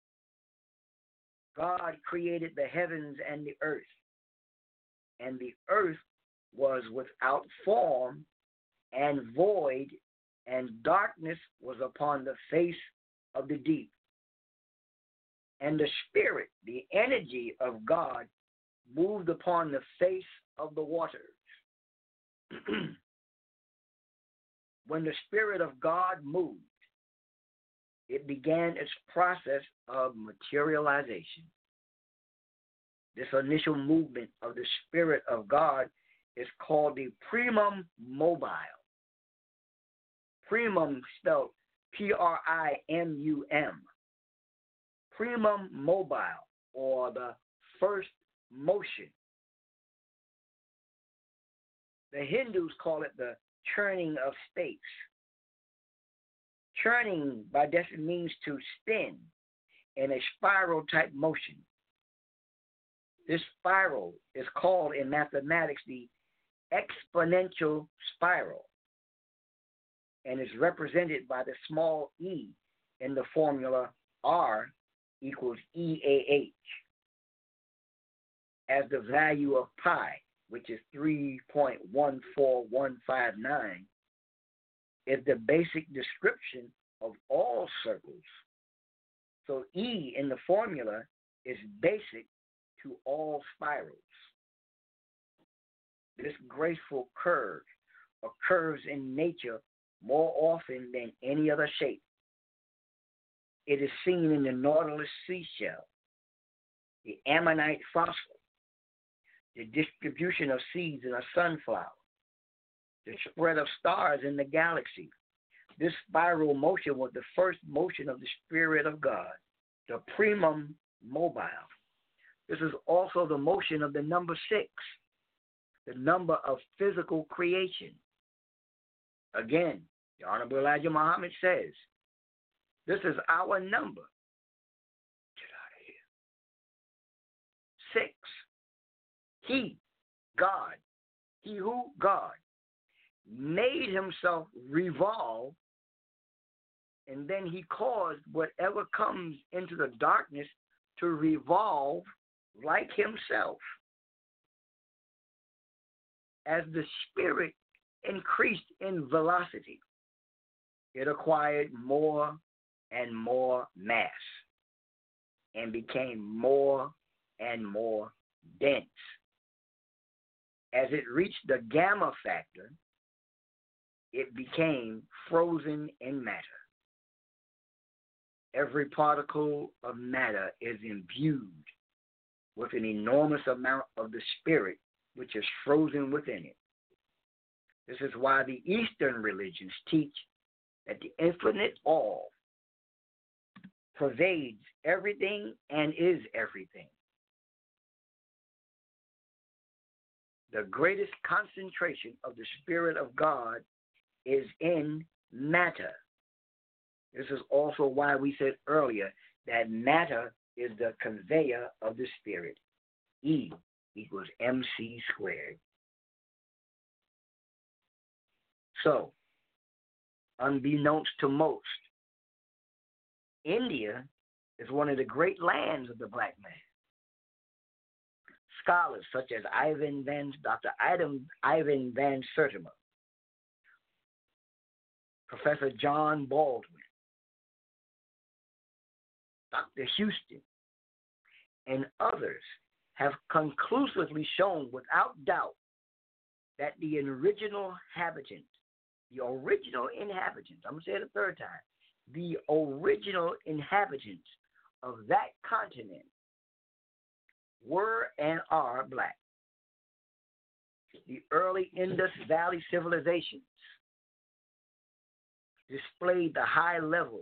God created the heavens and the earth, and the earth was without form and void, and darkness was upon the face of the deep. And the Spirit, the energy of God, moved upon the face of the waters. When the Spirit of God moved, it began its process of materialization. This initial movement of the Spirit of God is called the primum mobile. Primum spelled P R I M U M. Primum mobile, or the first motion. The Hindus call it the churning of space. Churning, by definition, means to spin in a spiral type motion. This spiral is called in mathematics the exponential spiral, and is represented by the small e in the formula R equals E A H, as the value of pi, which is three point one four one five nine, is the basic description of all circles. So E in the formula is basic to all spirals. This graceful curve occurs in nature more often than any other shape. It is seen in the nautilus seashell, the ammonite fossil, the distribution of seeds in a sunflower, the spread of stars in the galaxy. This spiral motion was the first motion of the Spirit of God, the primum mobile. This is also the motion of the number six, the number of physical creation. Again, the Honorable Elijah Muhammad says, this is our number. Get out of here. Six. He, God, he who, God, made himself revolve, and then he caused whatever comes into the darkness to revolve like himself. As the Spirit increased in velocity, it acquired more and more mass and became more and more dense. As it reached the gamma factor, it became frozen in matter. Every particle of matter is imbued with an enormous amount of the spirit which is frozen within it. This is why the Eastern religions teach that the infinite all pervades everything and is everything. The greatest concentration of the Spirit of God is in matter. This is also why we said earlier that matter is the conveyor of the Spirit. E equals mc squared. So, unbeknownst to most, India is one of the great lands of the black man. Scholars such as Ivan Van, Doctor Ivan, Ivan Van Sertima, Professor John Baldwin, Doctor Houston, and others have conclusively shown without doubt that the original inhabitants, the original inhabitants, I'm going to say it a third time, the original inhabitants of that continent were and are black. The early Indus Valley civilizations displayed the high level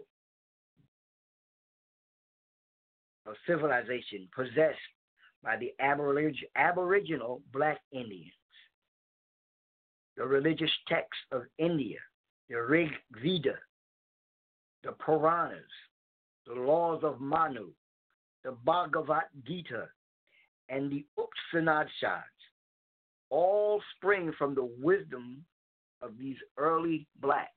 of civilization possessed by the aborig- aboriginal black Indians. The religious texts of India, the Rig Veda, the Puranas, the laws of Manu, the Bhagavad Gita, and the Upanishads all spring from the wisdom of these early blacks.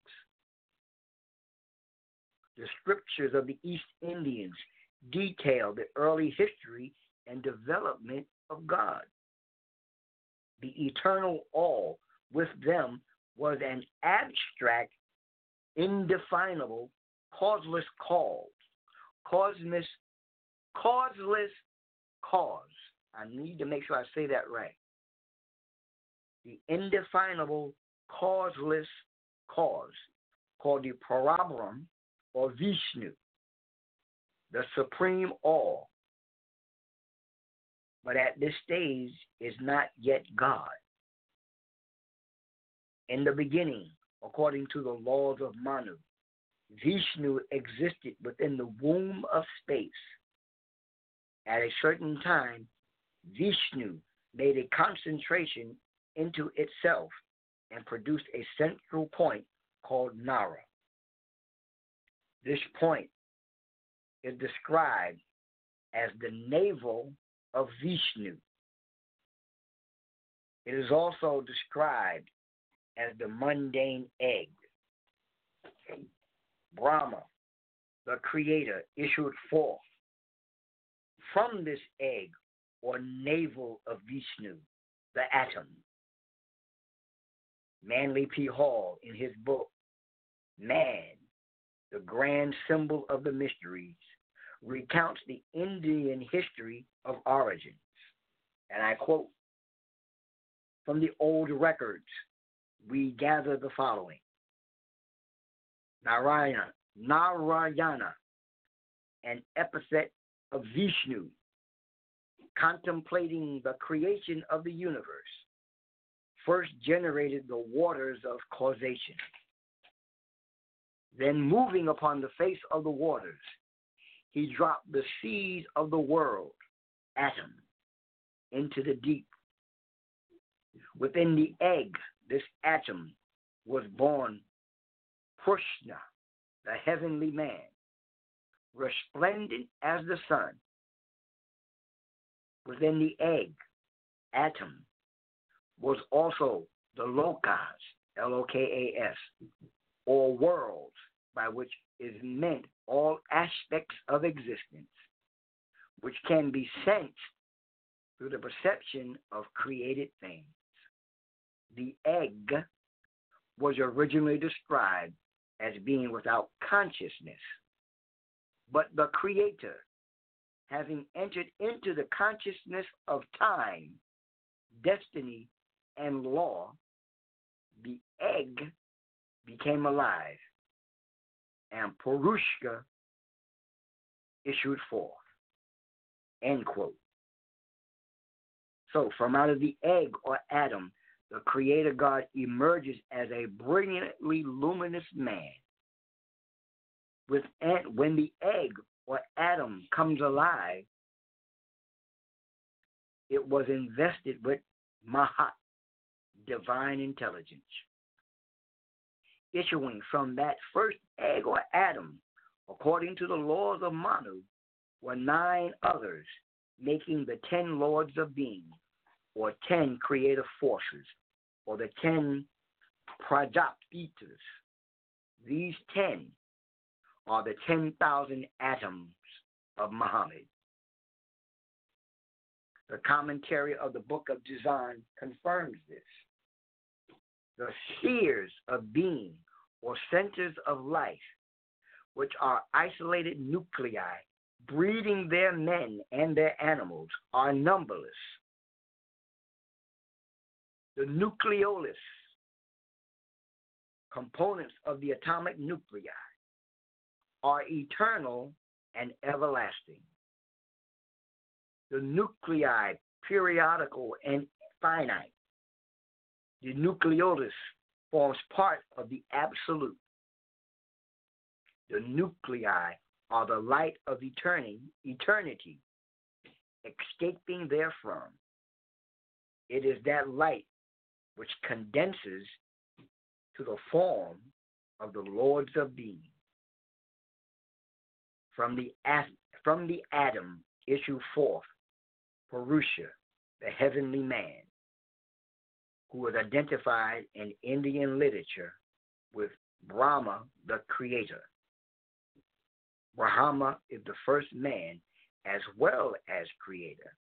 The scriptures of the East Indians detail the early history and development of God. The eternal all with them was an abstract, indefinable, causeless cause. Cosmos, causeless cause. I need to make sure I say that right. The indefinable, causeless cause, called the Parabrahm or Vishnu, the supreme all, but at this stage is not yet God. In the beginning, according to the laws of Manu, Vishnu existed within the womb of space. At a certain time, Vishnu made a concentration into itself and produced a central point called Nara. This point is described as the navel of Vishnu. It is also described as the mundane egg. Brahma, the creator, issued forth from this egg or navel of Vishnu, the atom. Manly P. Hall, in his book, Man, the Grand Symbol of the Mysteries, recounts the Indian history of origins. And I quote, from the old records, we gather the following. Narayana, Narayana, an epithet of Vishnu, contemplating the creation of the universe, first generated the waters of causation. Then moving upon the face of the waters, he dropped the seed of the world, atom, into the deep. Within the egg, this atom was born Krishna, the heavenly man, resplendent as the sun. Within the egg, atom, was also the lokas, L O K A S, or worlds, by which is meant all aspects of existence, which can be sensed through the perception of created things. The egg was originally described as being without consciousness, but the Creator, having entered into the consciousness of time, destiny, and law, the egg became alive, and Purushka issued forth. End quote. So, from out of the egg or Adam, the Creator God emerges as a brilliantly luminous man. With, when the egg or Adam comes alive, it was invested with Mahat, divine intelligence. Issuing from that first egg or Adam, according to the laws of Manu, were nine others, making the ten lords of being, or ten creative forces, or the ten Prajapitas. These ten are the ten thousand atoms of Muhammad. The commentary of the Book of Jizan confirms this. The spheres of being, or centers of life, which are isolated nuclei, breeding their men and their animals, are numberless. The nucleolus, components of the atomic nuclei, are eternal and everlasting. The nuclei, periodical and finite. The nucleolus forms part of the absolute. The nuclei are the light of eternity, eternity, escaping therefrom. It is that light which condenses to the form of the lords of being. From the, from the atom issue forth Purusha, the heavenly man, who was identified in Indian literature with Brahma, the creator. Brahma is the first man as well as creator.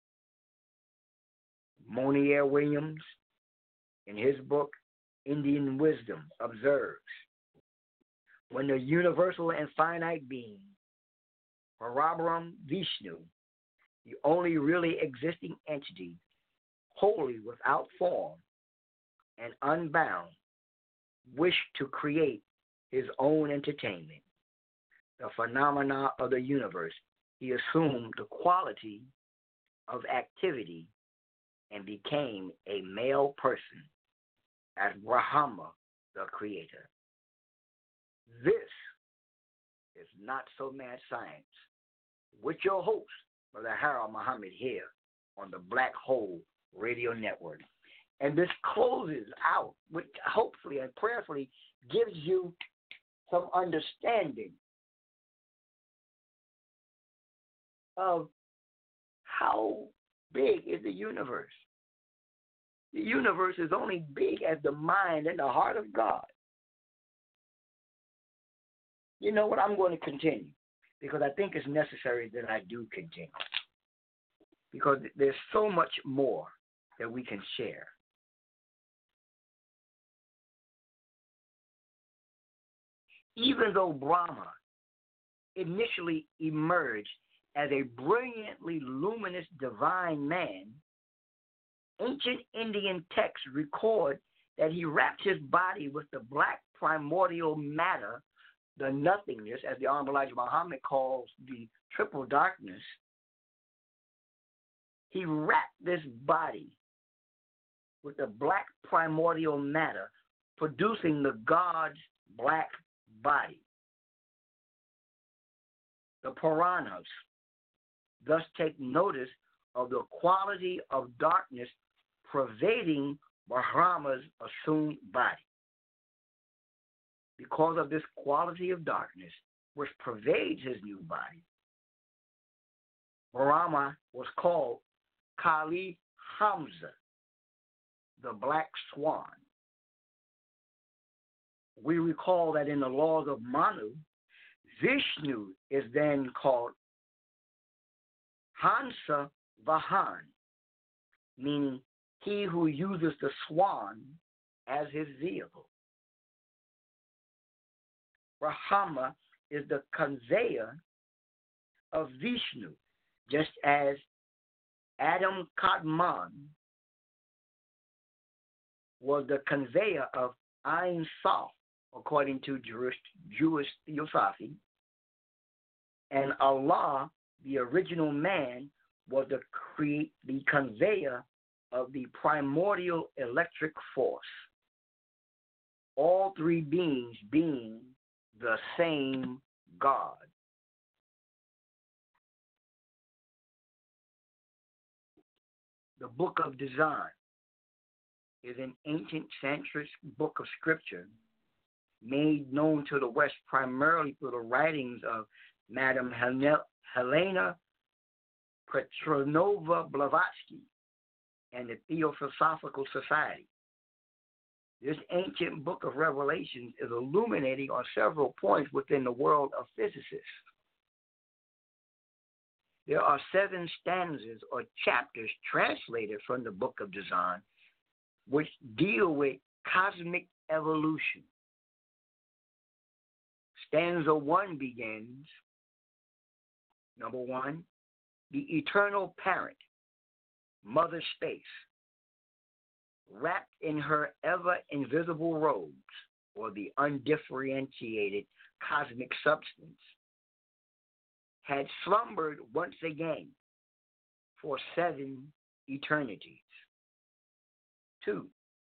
Monier Williams, in his book Indian Wisdom, observes, when the universal and finite being, Parabrahm Vishnu, the only really existing entity, wholly without form and unbound, wished to create his own entertainment, the phenomena of the universe, he assumed the quality of activity and became a male person as Brahma, the creator. This is Not So Mad Science with your host, Brother Harold Muhammad, here on the Black Hole Radio Network. And this closes out, which hopefully and prayerfully gives you some understanding of how big is the universe. The universe is only big as the mind and the heart of God. You know what? I'm going to continue because I think it's necessary that I do continue, because there's so much more that we can share. Even though Brahma initially emerged as a brilliantly luminous divine man, ancient Indian texts record that he wrapped his body with the black primordial matter, the nothingness, as the Honorable Elijah Muhammad calls the triple darkness. He wrapped this body with the black primordial matter, producing the God's black body. The Puranas thus take notice of the quality of darkness pervading Brahma's assumed body. Because of this quality of darkness which pervades his new body, Brahma was called Kali Hamza, the black swan. We recall that in the laws of Manu, Vishnu is then called Hansa Vahan, meaning he who uses the swan as his vehicle. Brahma is the conveyor of Vishnu, just as Adam Kadmon was the conveyor of Ein Sof, according to Jewish, Jewish theosophy, and Allah, the original man, was the, cre- the conveyor of the primordial electric force, all three beings being the same God. The Book of Design is an ancient Sanskrit book of scripture made known to the West primarily through the writings of Madame Helena Petronova Blavatsky and the Theosophical Society. This ancient book of Revelations is illuminating on several points within the world of physicists. There are seven stanzas or chapters translated from the Book of Design which deal with cosmic evolution. Stanza one begins, number one, the eternal parent, Mother Space, wrapped in her ever-invisible robes, or the undifferentiated cosmic substance, had slumbered once again for seven eternities. Two,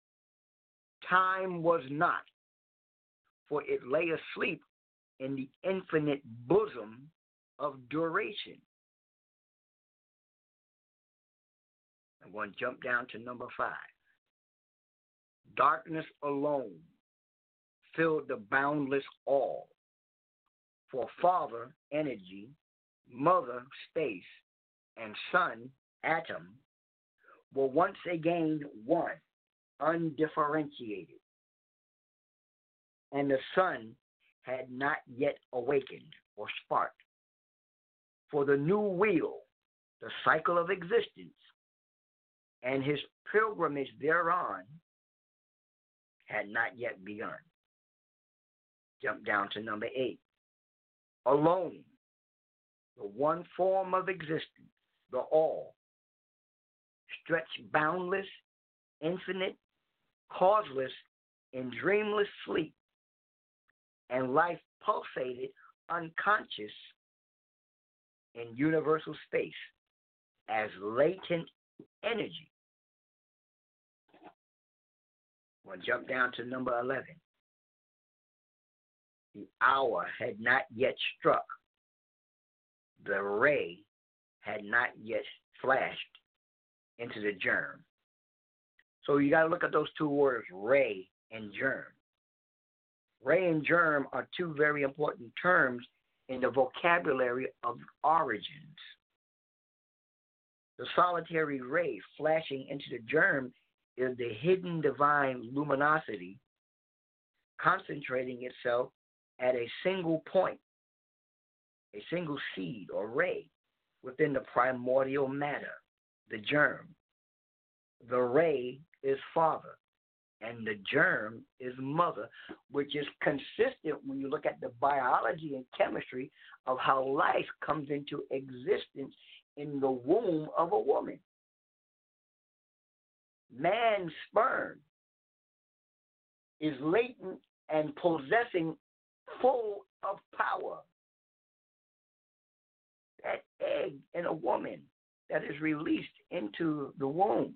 time was not, for it lay asleep in the infinite bosom of duration. I'm going to jump down to number five. Darkness alone filled the boundless all, for Father, energy, Mother, space, and Son, atom, were once again one, undifferentiated. And the Son had not yet awakened or sparked. For the new wheel, the cycle of existence, and his pilgrimage thereon had not yet begun. Jump down to number eight. Alone, the one form of existence, the all, stretched boundless, infinite, causeless, in dreamless sleep, and life pulsated unconscious in universal space as latent energy. We'll jump down to number eleven. The hour had not yet struck. The ray had not yet flashed into the germ. So you got to look at those two words, ray and germ. Ray and germ are two very important terms in the vocabulary of origins. The solitary ray flashing into the germ is the hidden divine luminosity concentrating itself at a single point, a single seed or ray within the primordial matter, the germ. The ray is Father, and the germ is Mother, which is consistent when you look at the biology and chemistry of how life comes into existence in the womb of a woman. Man's sperm is latent and possessing full of power. That egg in a woman that is released into the womb,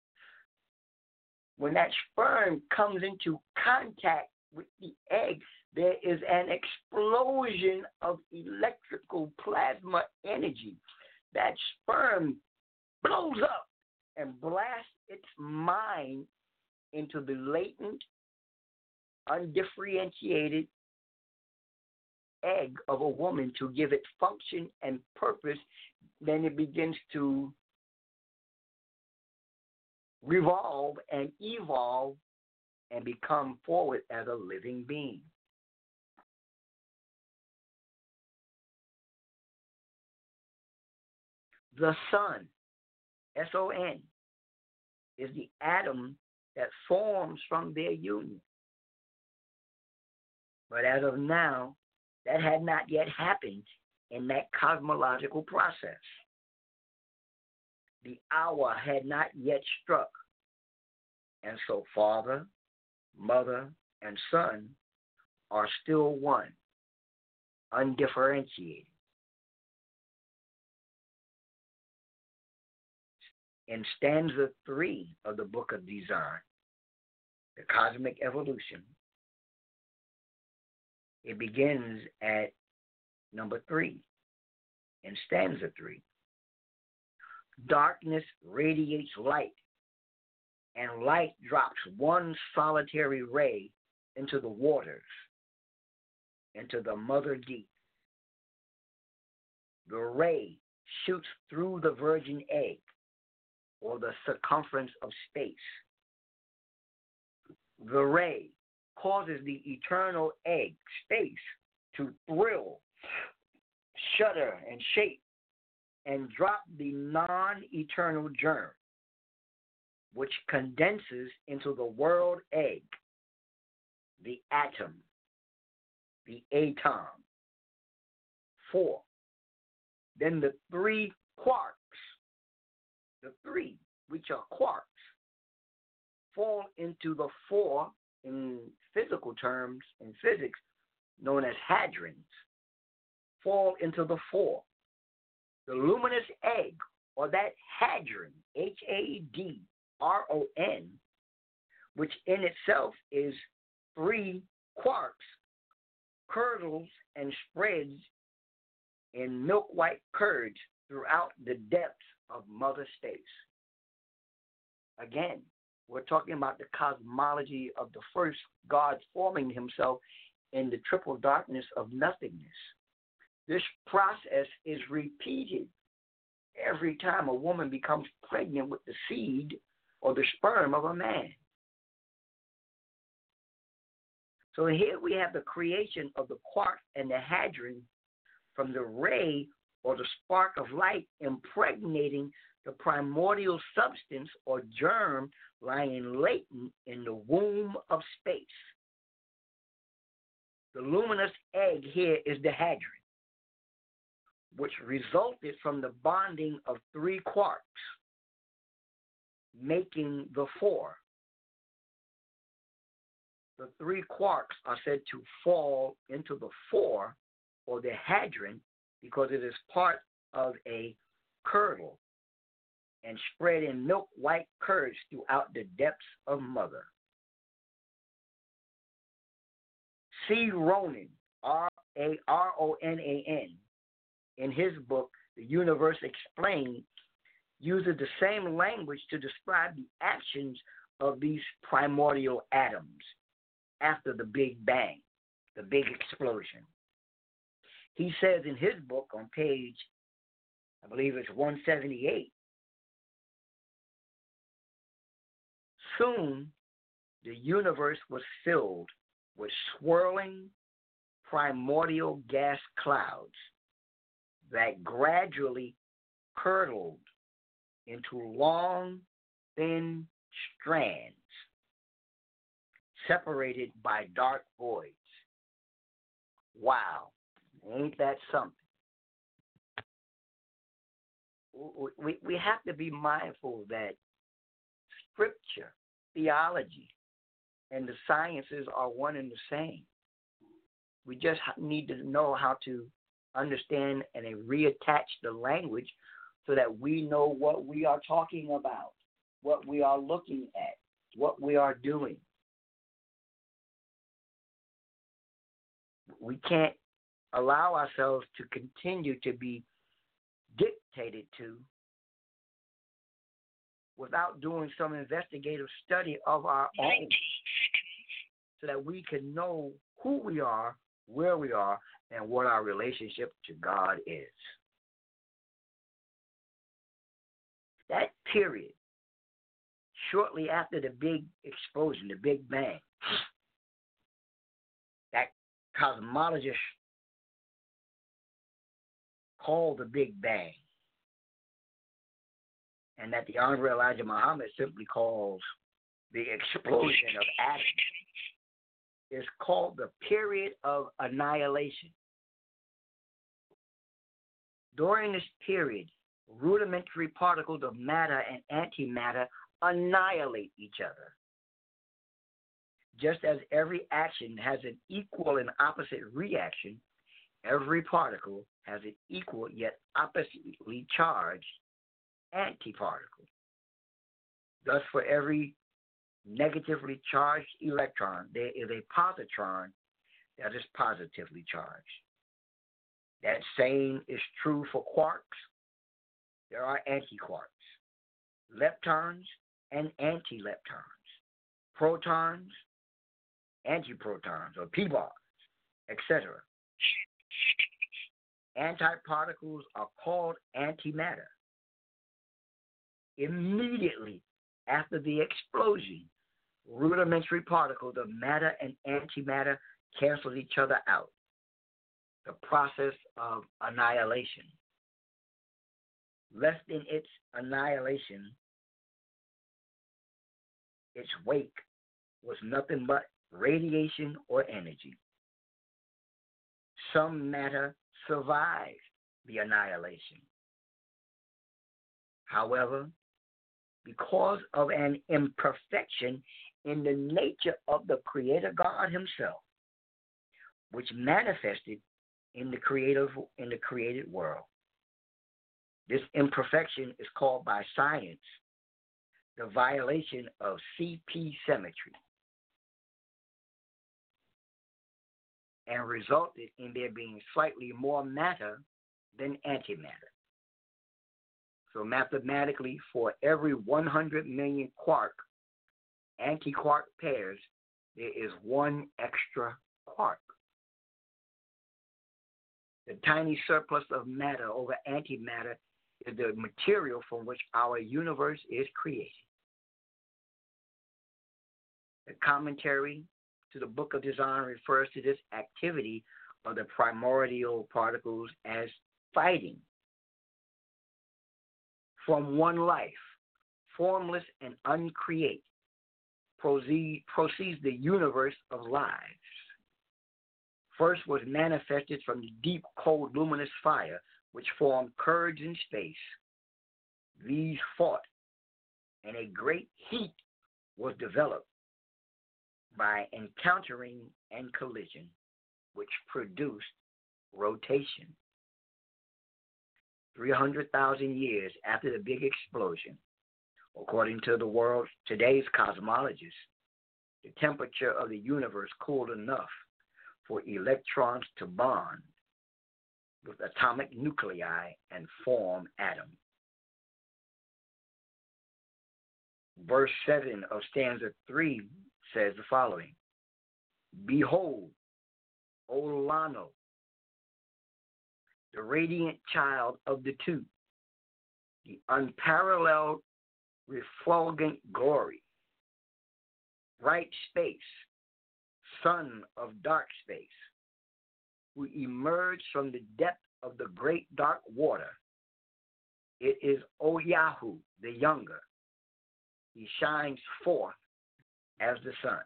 when that sperm comes into contact with the egg, there is an explosion of electrical plasma energy. That sperm blows up and blasts its mind into the latent, undifferentiated egg of a woman to give it function and purpose. Then it begins to revolve and evolve and become forward as a living being. The Son, S O N, is the atom that forms from their union. But as of now, that had not yet happened in that cosmological process. The hour had not yet struck. And so Father, Mother, and Son are still one, undifferentiated. in stanza three of the Book of Design, the Cosmic Evolution, it begins at number three, in stanza three. Darkness radiates light, and light drops one solitary ray into the waters, into the mother deep. The ray shoots through the virgin egg, or the circumference of space. The ray causes the eternal egg, space, to thrill, shudder, and shake, and drop the non-eternal germ, which condenses into the world egg, the atom, the atom. Four. Then the three quarks, the three, which are quarks, fall into the four, in physical terms, in physics, known as hadrons, fall into the four. The luminous egg, or that hadron, H A D R O N, which in itself is three quarks, curdles and spreads in milk-white curds throughout the depths of mother space. Again, we're talking about the cosmology of the first God forming himself in the triple darkness of nothingness. This process is repeated every time a woman becomes pregnant with the seed or the sperm of a man. So here we have the creation of the quark and the hadron from the ray or the spark of light impregnating the primordial substance or germ lying latent in the womb of space. The luminous egg here is the hadron, which resulted from the bonding of three quarks, making the four. The three quarks are said to fall into the four, or the hadron, because it is part of a curdle and spread in milk-white curds throughout the depths of mother. C. Ronan, R A R O N A N, in his book, The Universe Explained, uses the same language to describe the actions of these primordial atoms after the Big Bang, the big explosion. He says in his book on page, I believe it's one seventy-eight, soon the universe was filled with swirling primordial gas clouds that gradually curdled into long, thin strands separated by dark voids. Wow, ain't that something? We, we have to be mindful that scripture, theology, and the sciences are one and the same. We just need to know how to understand and reattach the language so that we know what we are talking about, what we are looking at, what we are doing. We can't allow ourselves to continue to be dictated to without doing some investigative study of our own so that we can know who we are, where we are, and what our relationship to God is. That period, shortly after the big explosion, the Big Bang, that cosmologist called the Big Bang, and that the Honorable Elijah Muhammad simply calls the explosion of atoms, is called the period of annihilation. During this period, rudimentary particles of matter and antimatter annihilate each other. Just as every action has an equal and opposite reaction, every particle has an equal yet oppositely charged antiparticle. Thus, for every negatively charged electron, there is a positron that is positively charged. That same is true for quarks. There are antiquarks, leptons, and antileptons, protons, antiprotons, or p-bars, et cetera. Antiparticles are called antimatter. Immediately after the explosion, rudimentary particles of matter and antimatter cancel each other out. The process of annihilation. Left in its annihilation, its wake was nothing but radiation or energy. Some matter survived the annihilation. However, because of an imperfection in the nature of the Creator God Himself, which manifested in the creative in the created world. This imperfection is called by science the violation of C P symmetry, and resulted in there being slightly more matter than antimatter. So mathematically, for every one hundred million quark, antiquark pairs, there is one extra quark. The tiny surplus of matter over antimatter is the material from which our universe is created. The commentary to the Book of Design refers to this activity of the primordial particles as fighting. From one life, formless and uncreate, proceed, proceeds the universe of lives. First was manifested from the deep, cold, luminous fire, which formed currents in space. These fought, and a great heat was developed by encountering and collision, which produced rotation. three hundred thousand years after the big explosion, according to the world's today's cosmologists, the temperature of the universe cooled enough for electrons to bond with atomic nuclei and form atoms. Verse seven of stanza three says the following: Behold, Olano, the radiant child of the two, the unparalleled, refulgent glory, bright space, son of dark space, who emerged from the depth of the great dark water. It is Oyahu, the younger. He shines forth as the sun.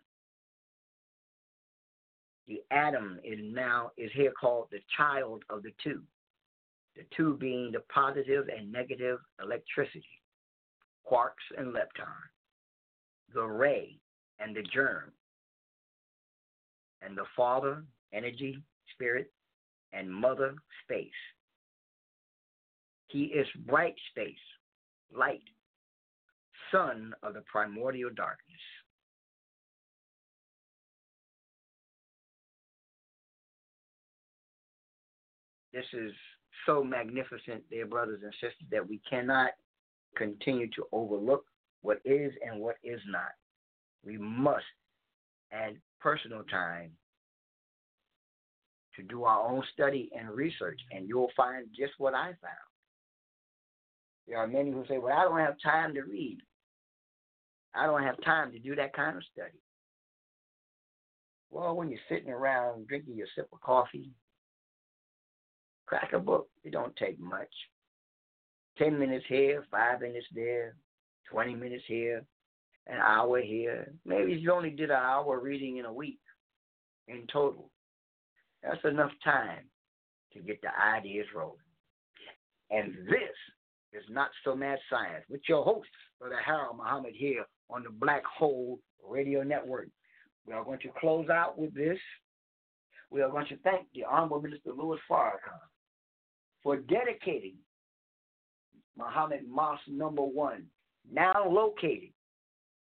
The atom is now is here called the child of the two, the two being the positive and negative electricity, quarks and leptons, the ray and the germ, and the father, energy, spirit, and mother, space. He is bright space, light, son of the primordial darkness. This is so magnificent, dear brothers and sisters, that we cannot continue to overlook what is and what is not. We must add personal time to do our own study and research, and you'll find just what I found. There are many who say, well, I don't have time to read. I don't have time to do that kind of study. Well, when you're sitting around drinking your sip of coffee, crack a book. It don't take much. Ten minutes here, five minutes there, twenty minutes here, an hour here. Maybe if you only did an hour reading in a week in total, that's enough time to get the ideas rolling. And this is Not So Mad Science with your host, Brother Harold Muhammad, here on the Black Hole Radio Network. We are going to close out with this. We are going to thank the Honorable Minister Louis Farrakhan for dedicating Muhammad Mosque number one, now located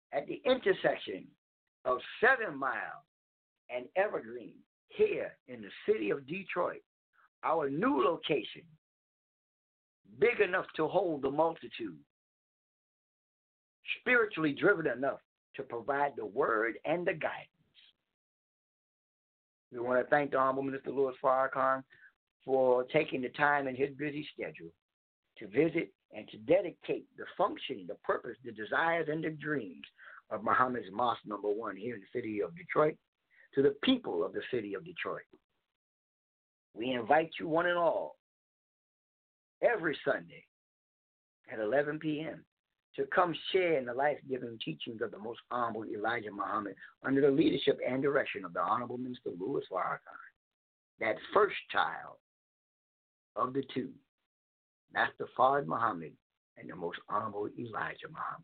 at the intersection of Seven Mile and Evergreen here in the city of Detroit. Our new location, big enough to hold the multitude, spiritually driven enough to provide the word and the guidance. We want to thank the Honorable Minister Louis Farrakhan for taking the time in his busy schedule to visit and to dedicate the function, the purpose, the desires, and the dreams of Muhammad's Mosque number one here in the city of Detroit to the people of the city of Detroit. We invite you one and all every Sunday at eleven p.m. to come share in the life-giving teachings of the Most Honorable Elijah Muhammad under the leadership and direction of the Honorable Minister Louis Farrakhan, that first child of the two, Master Fard Muhammad and the Most Honorable Elijah Muhammad.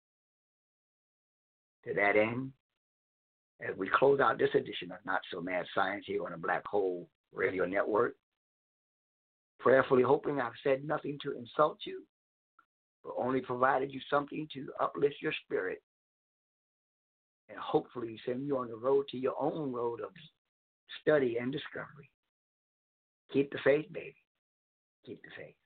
To that end, as we close out this edition of Not So Mad Science here on the Black Hole Radio Network, prayerfully hoping I've said nothing to insult you, but only provided you something to uplift your spirit and hopefully send you on the road to your own road of study and discovery. Keep the faith, baby. Keep the faith.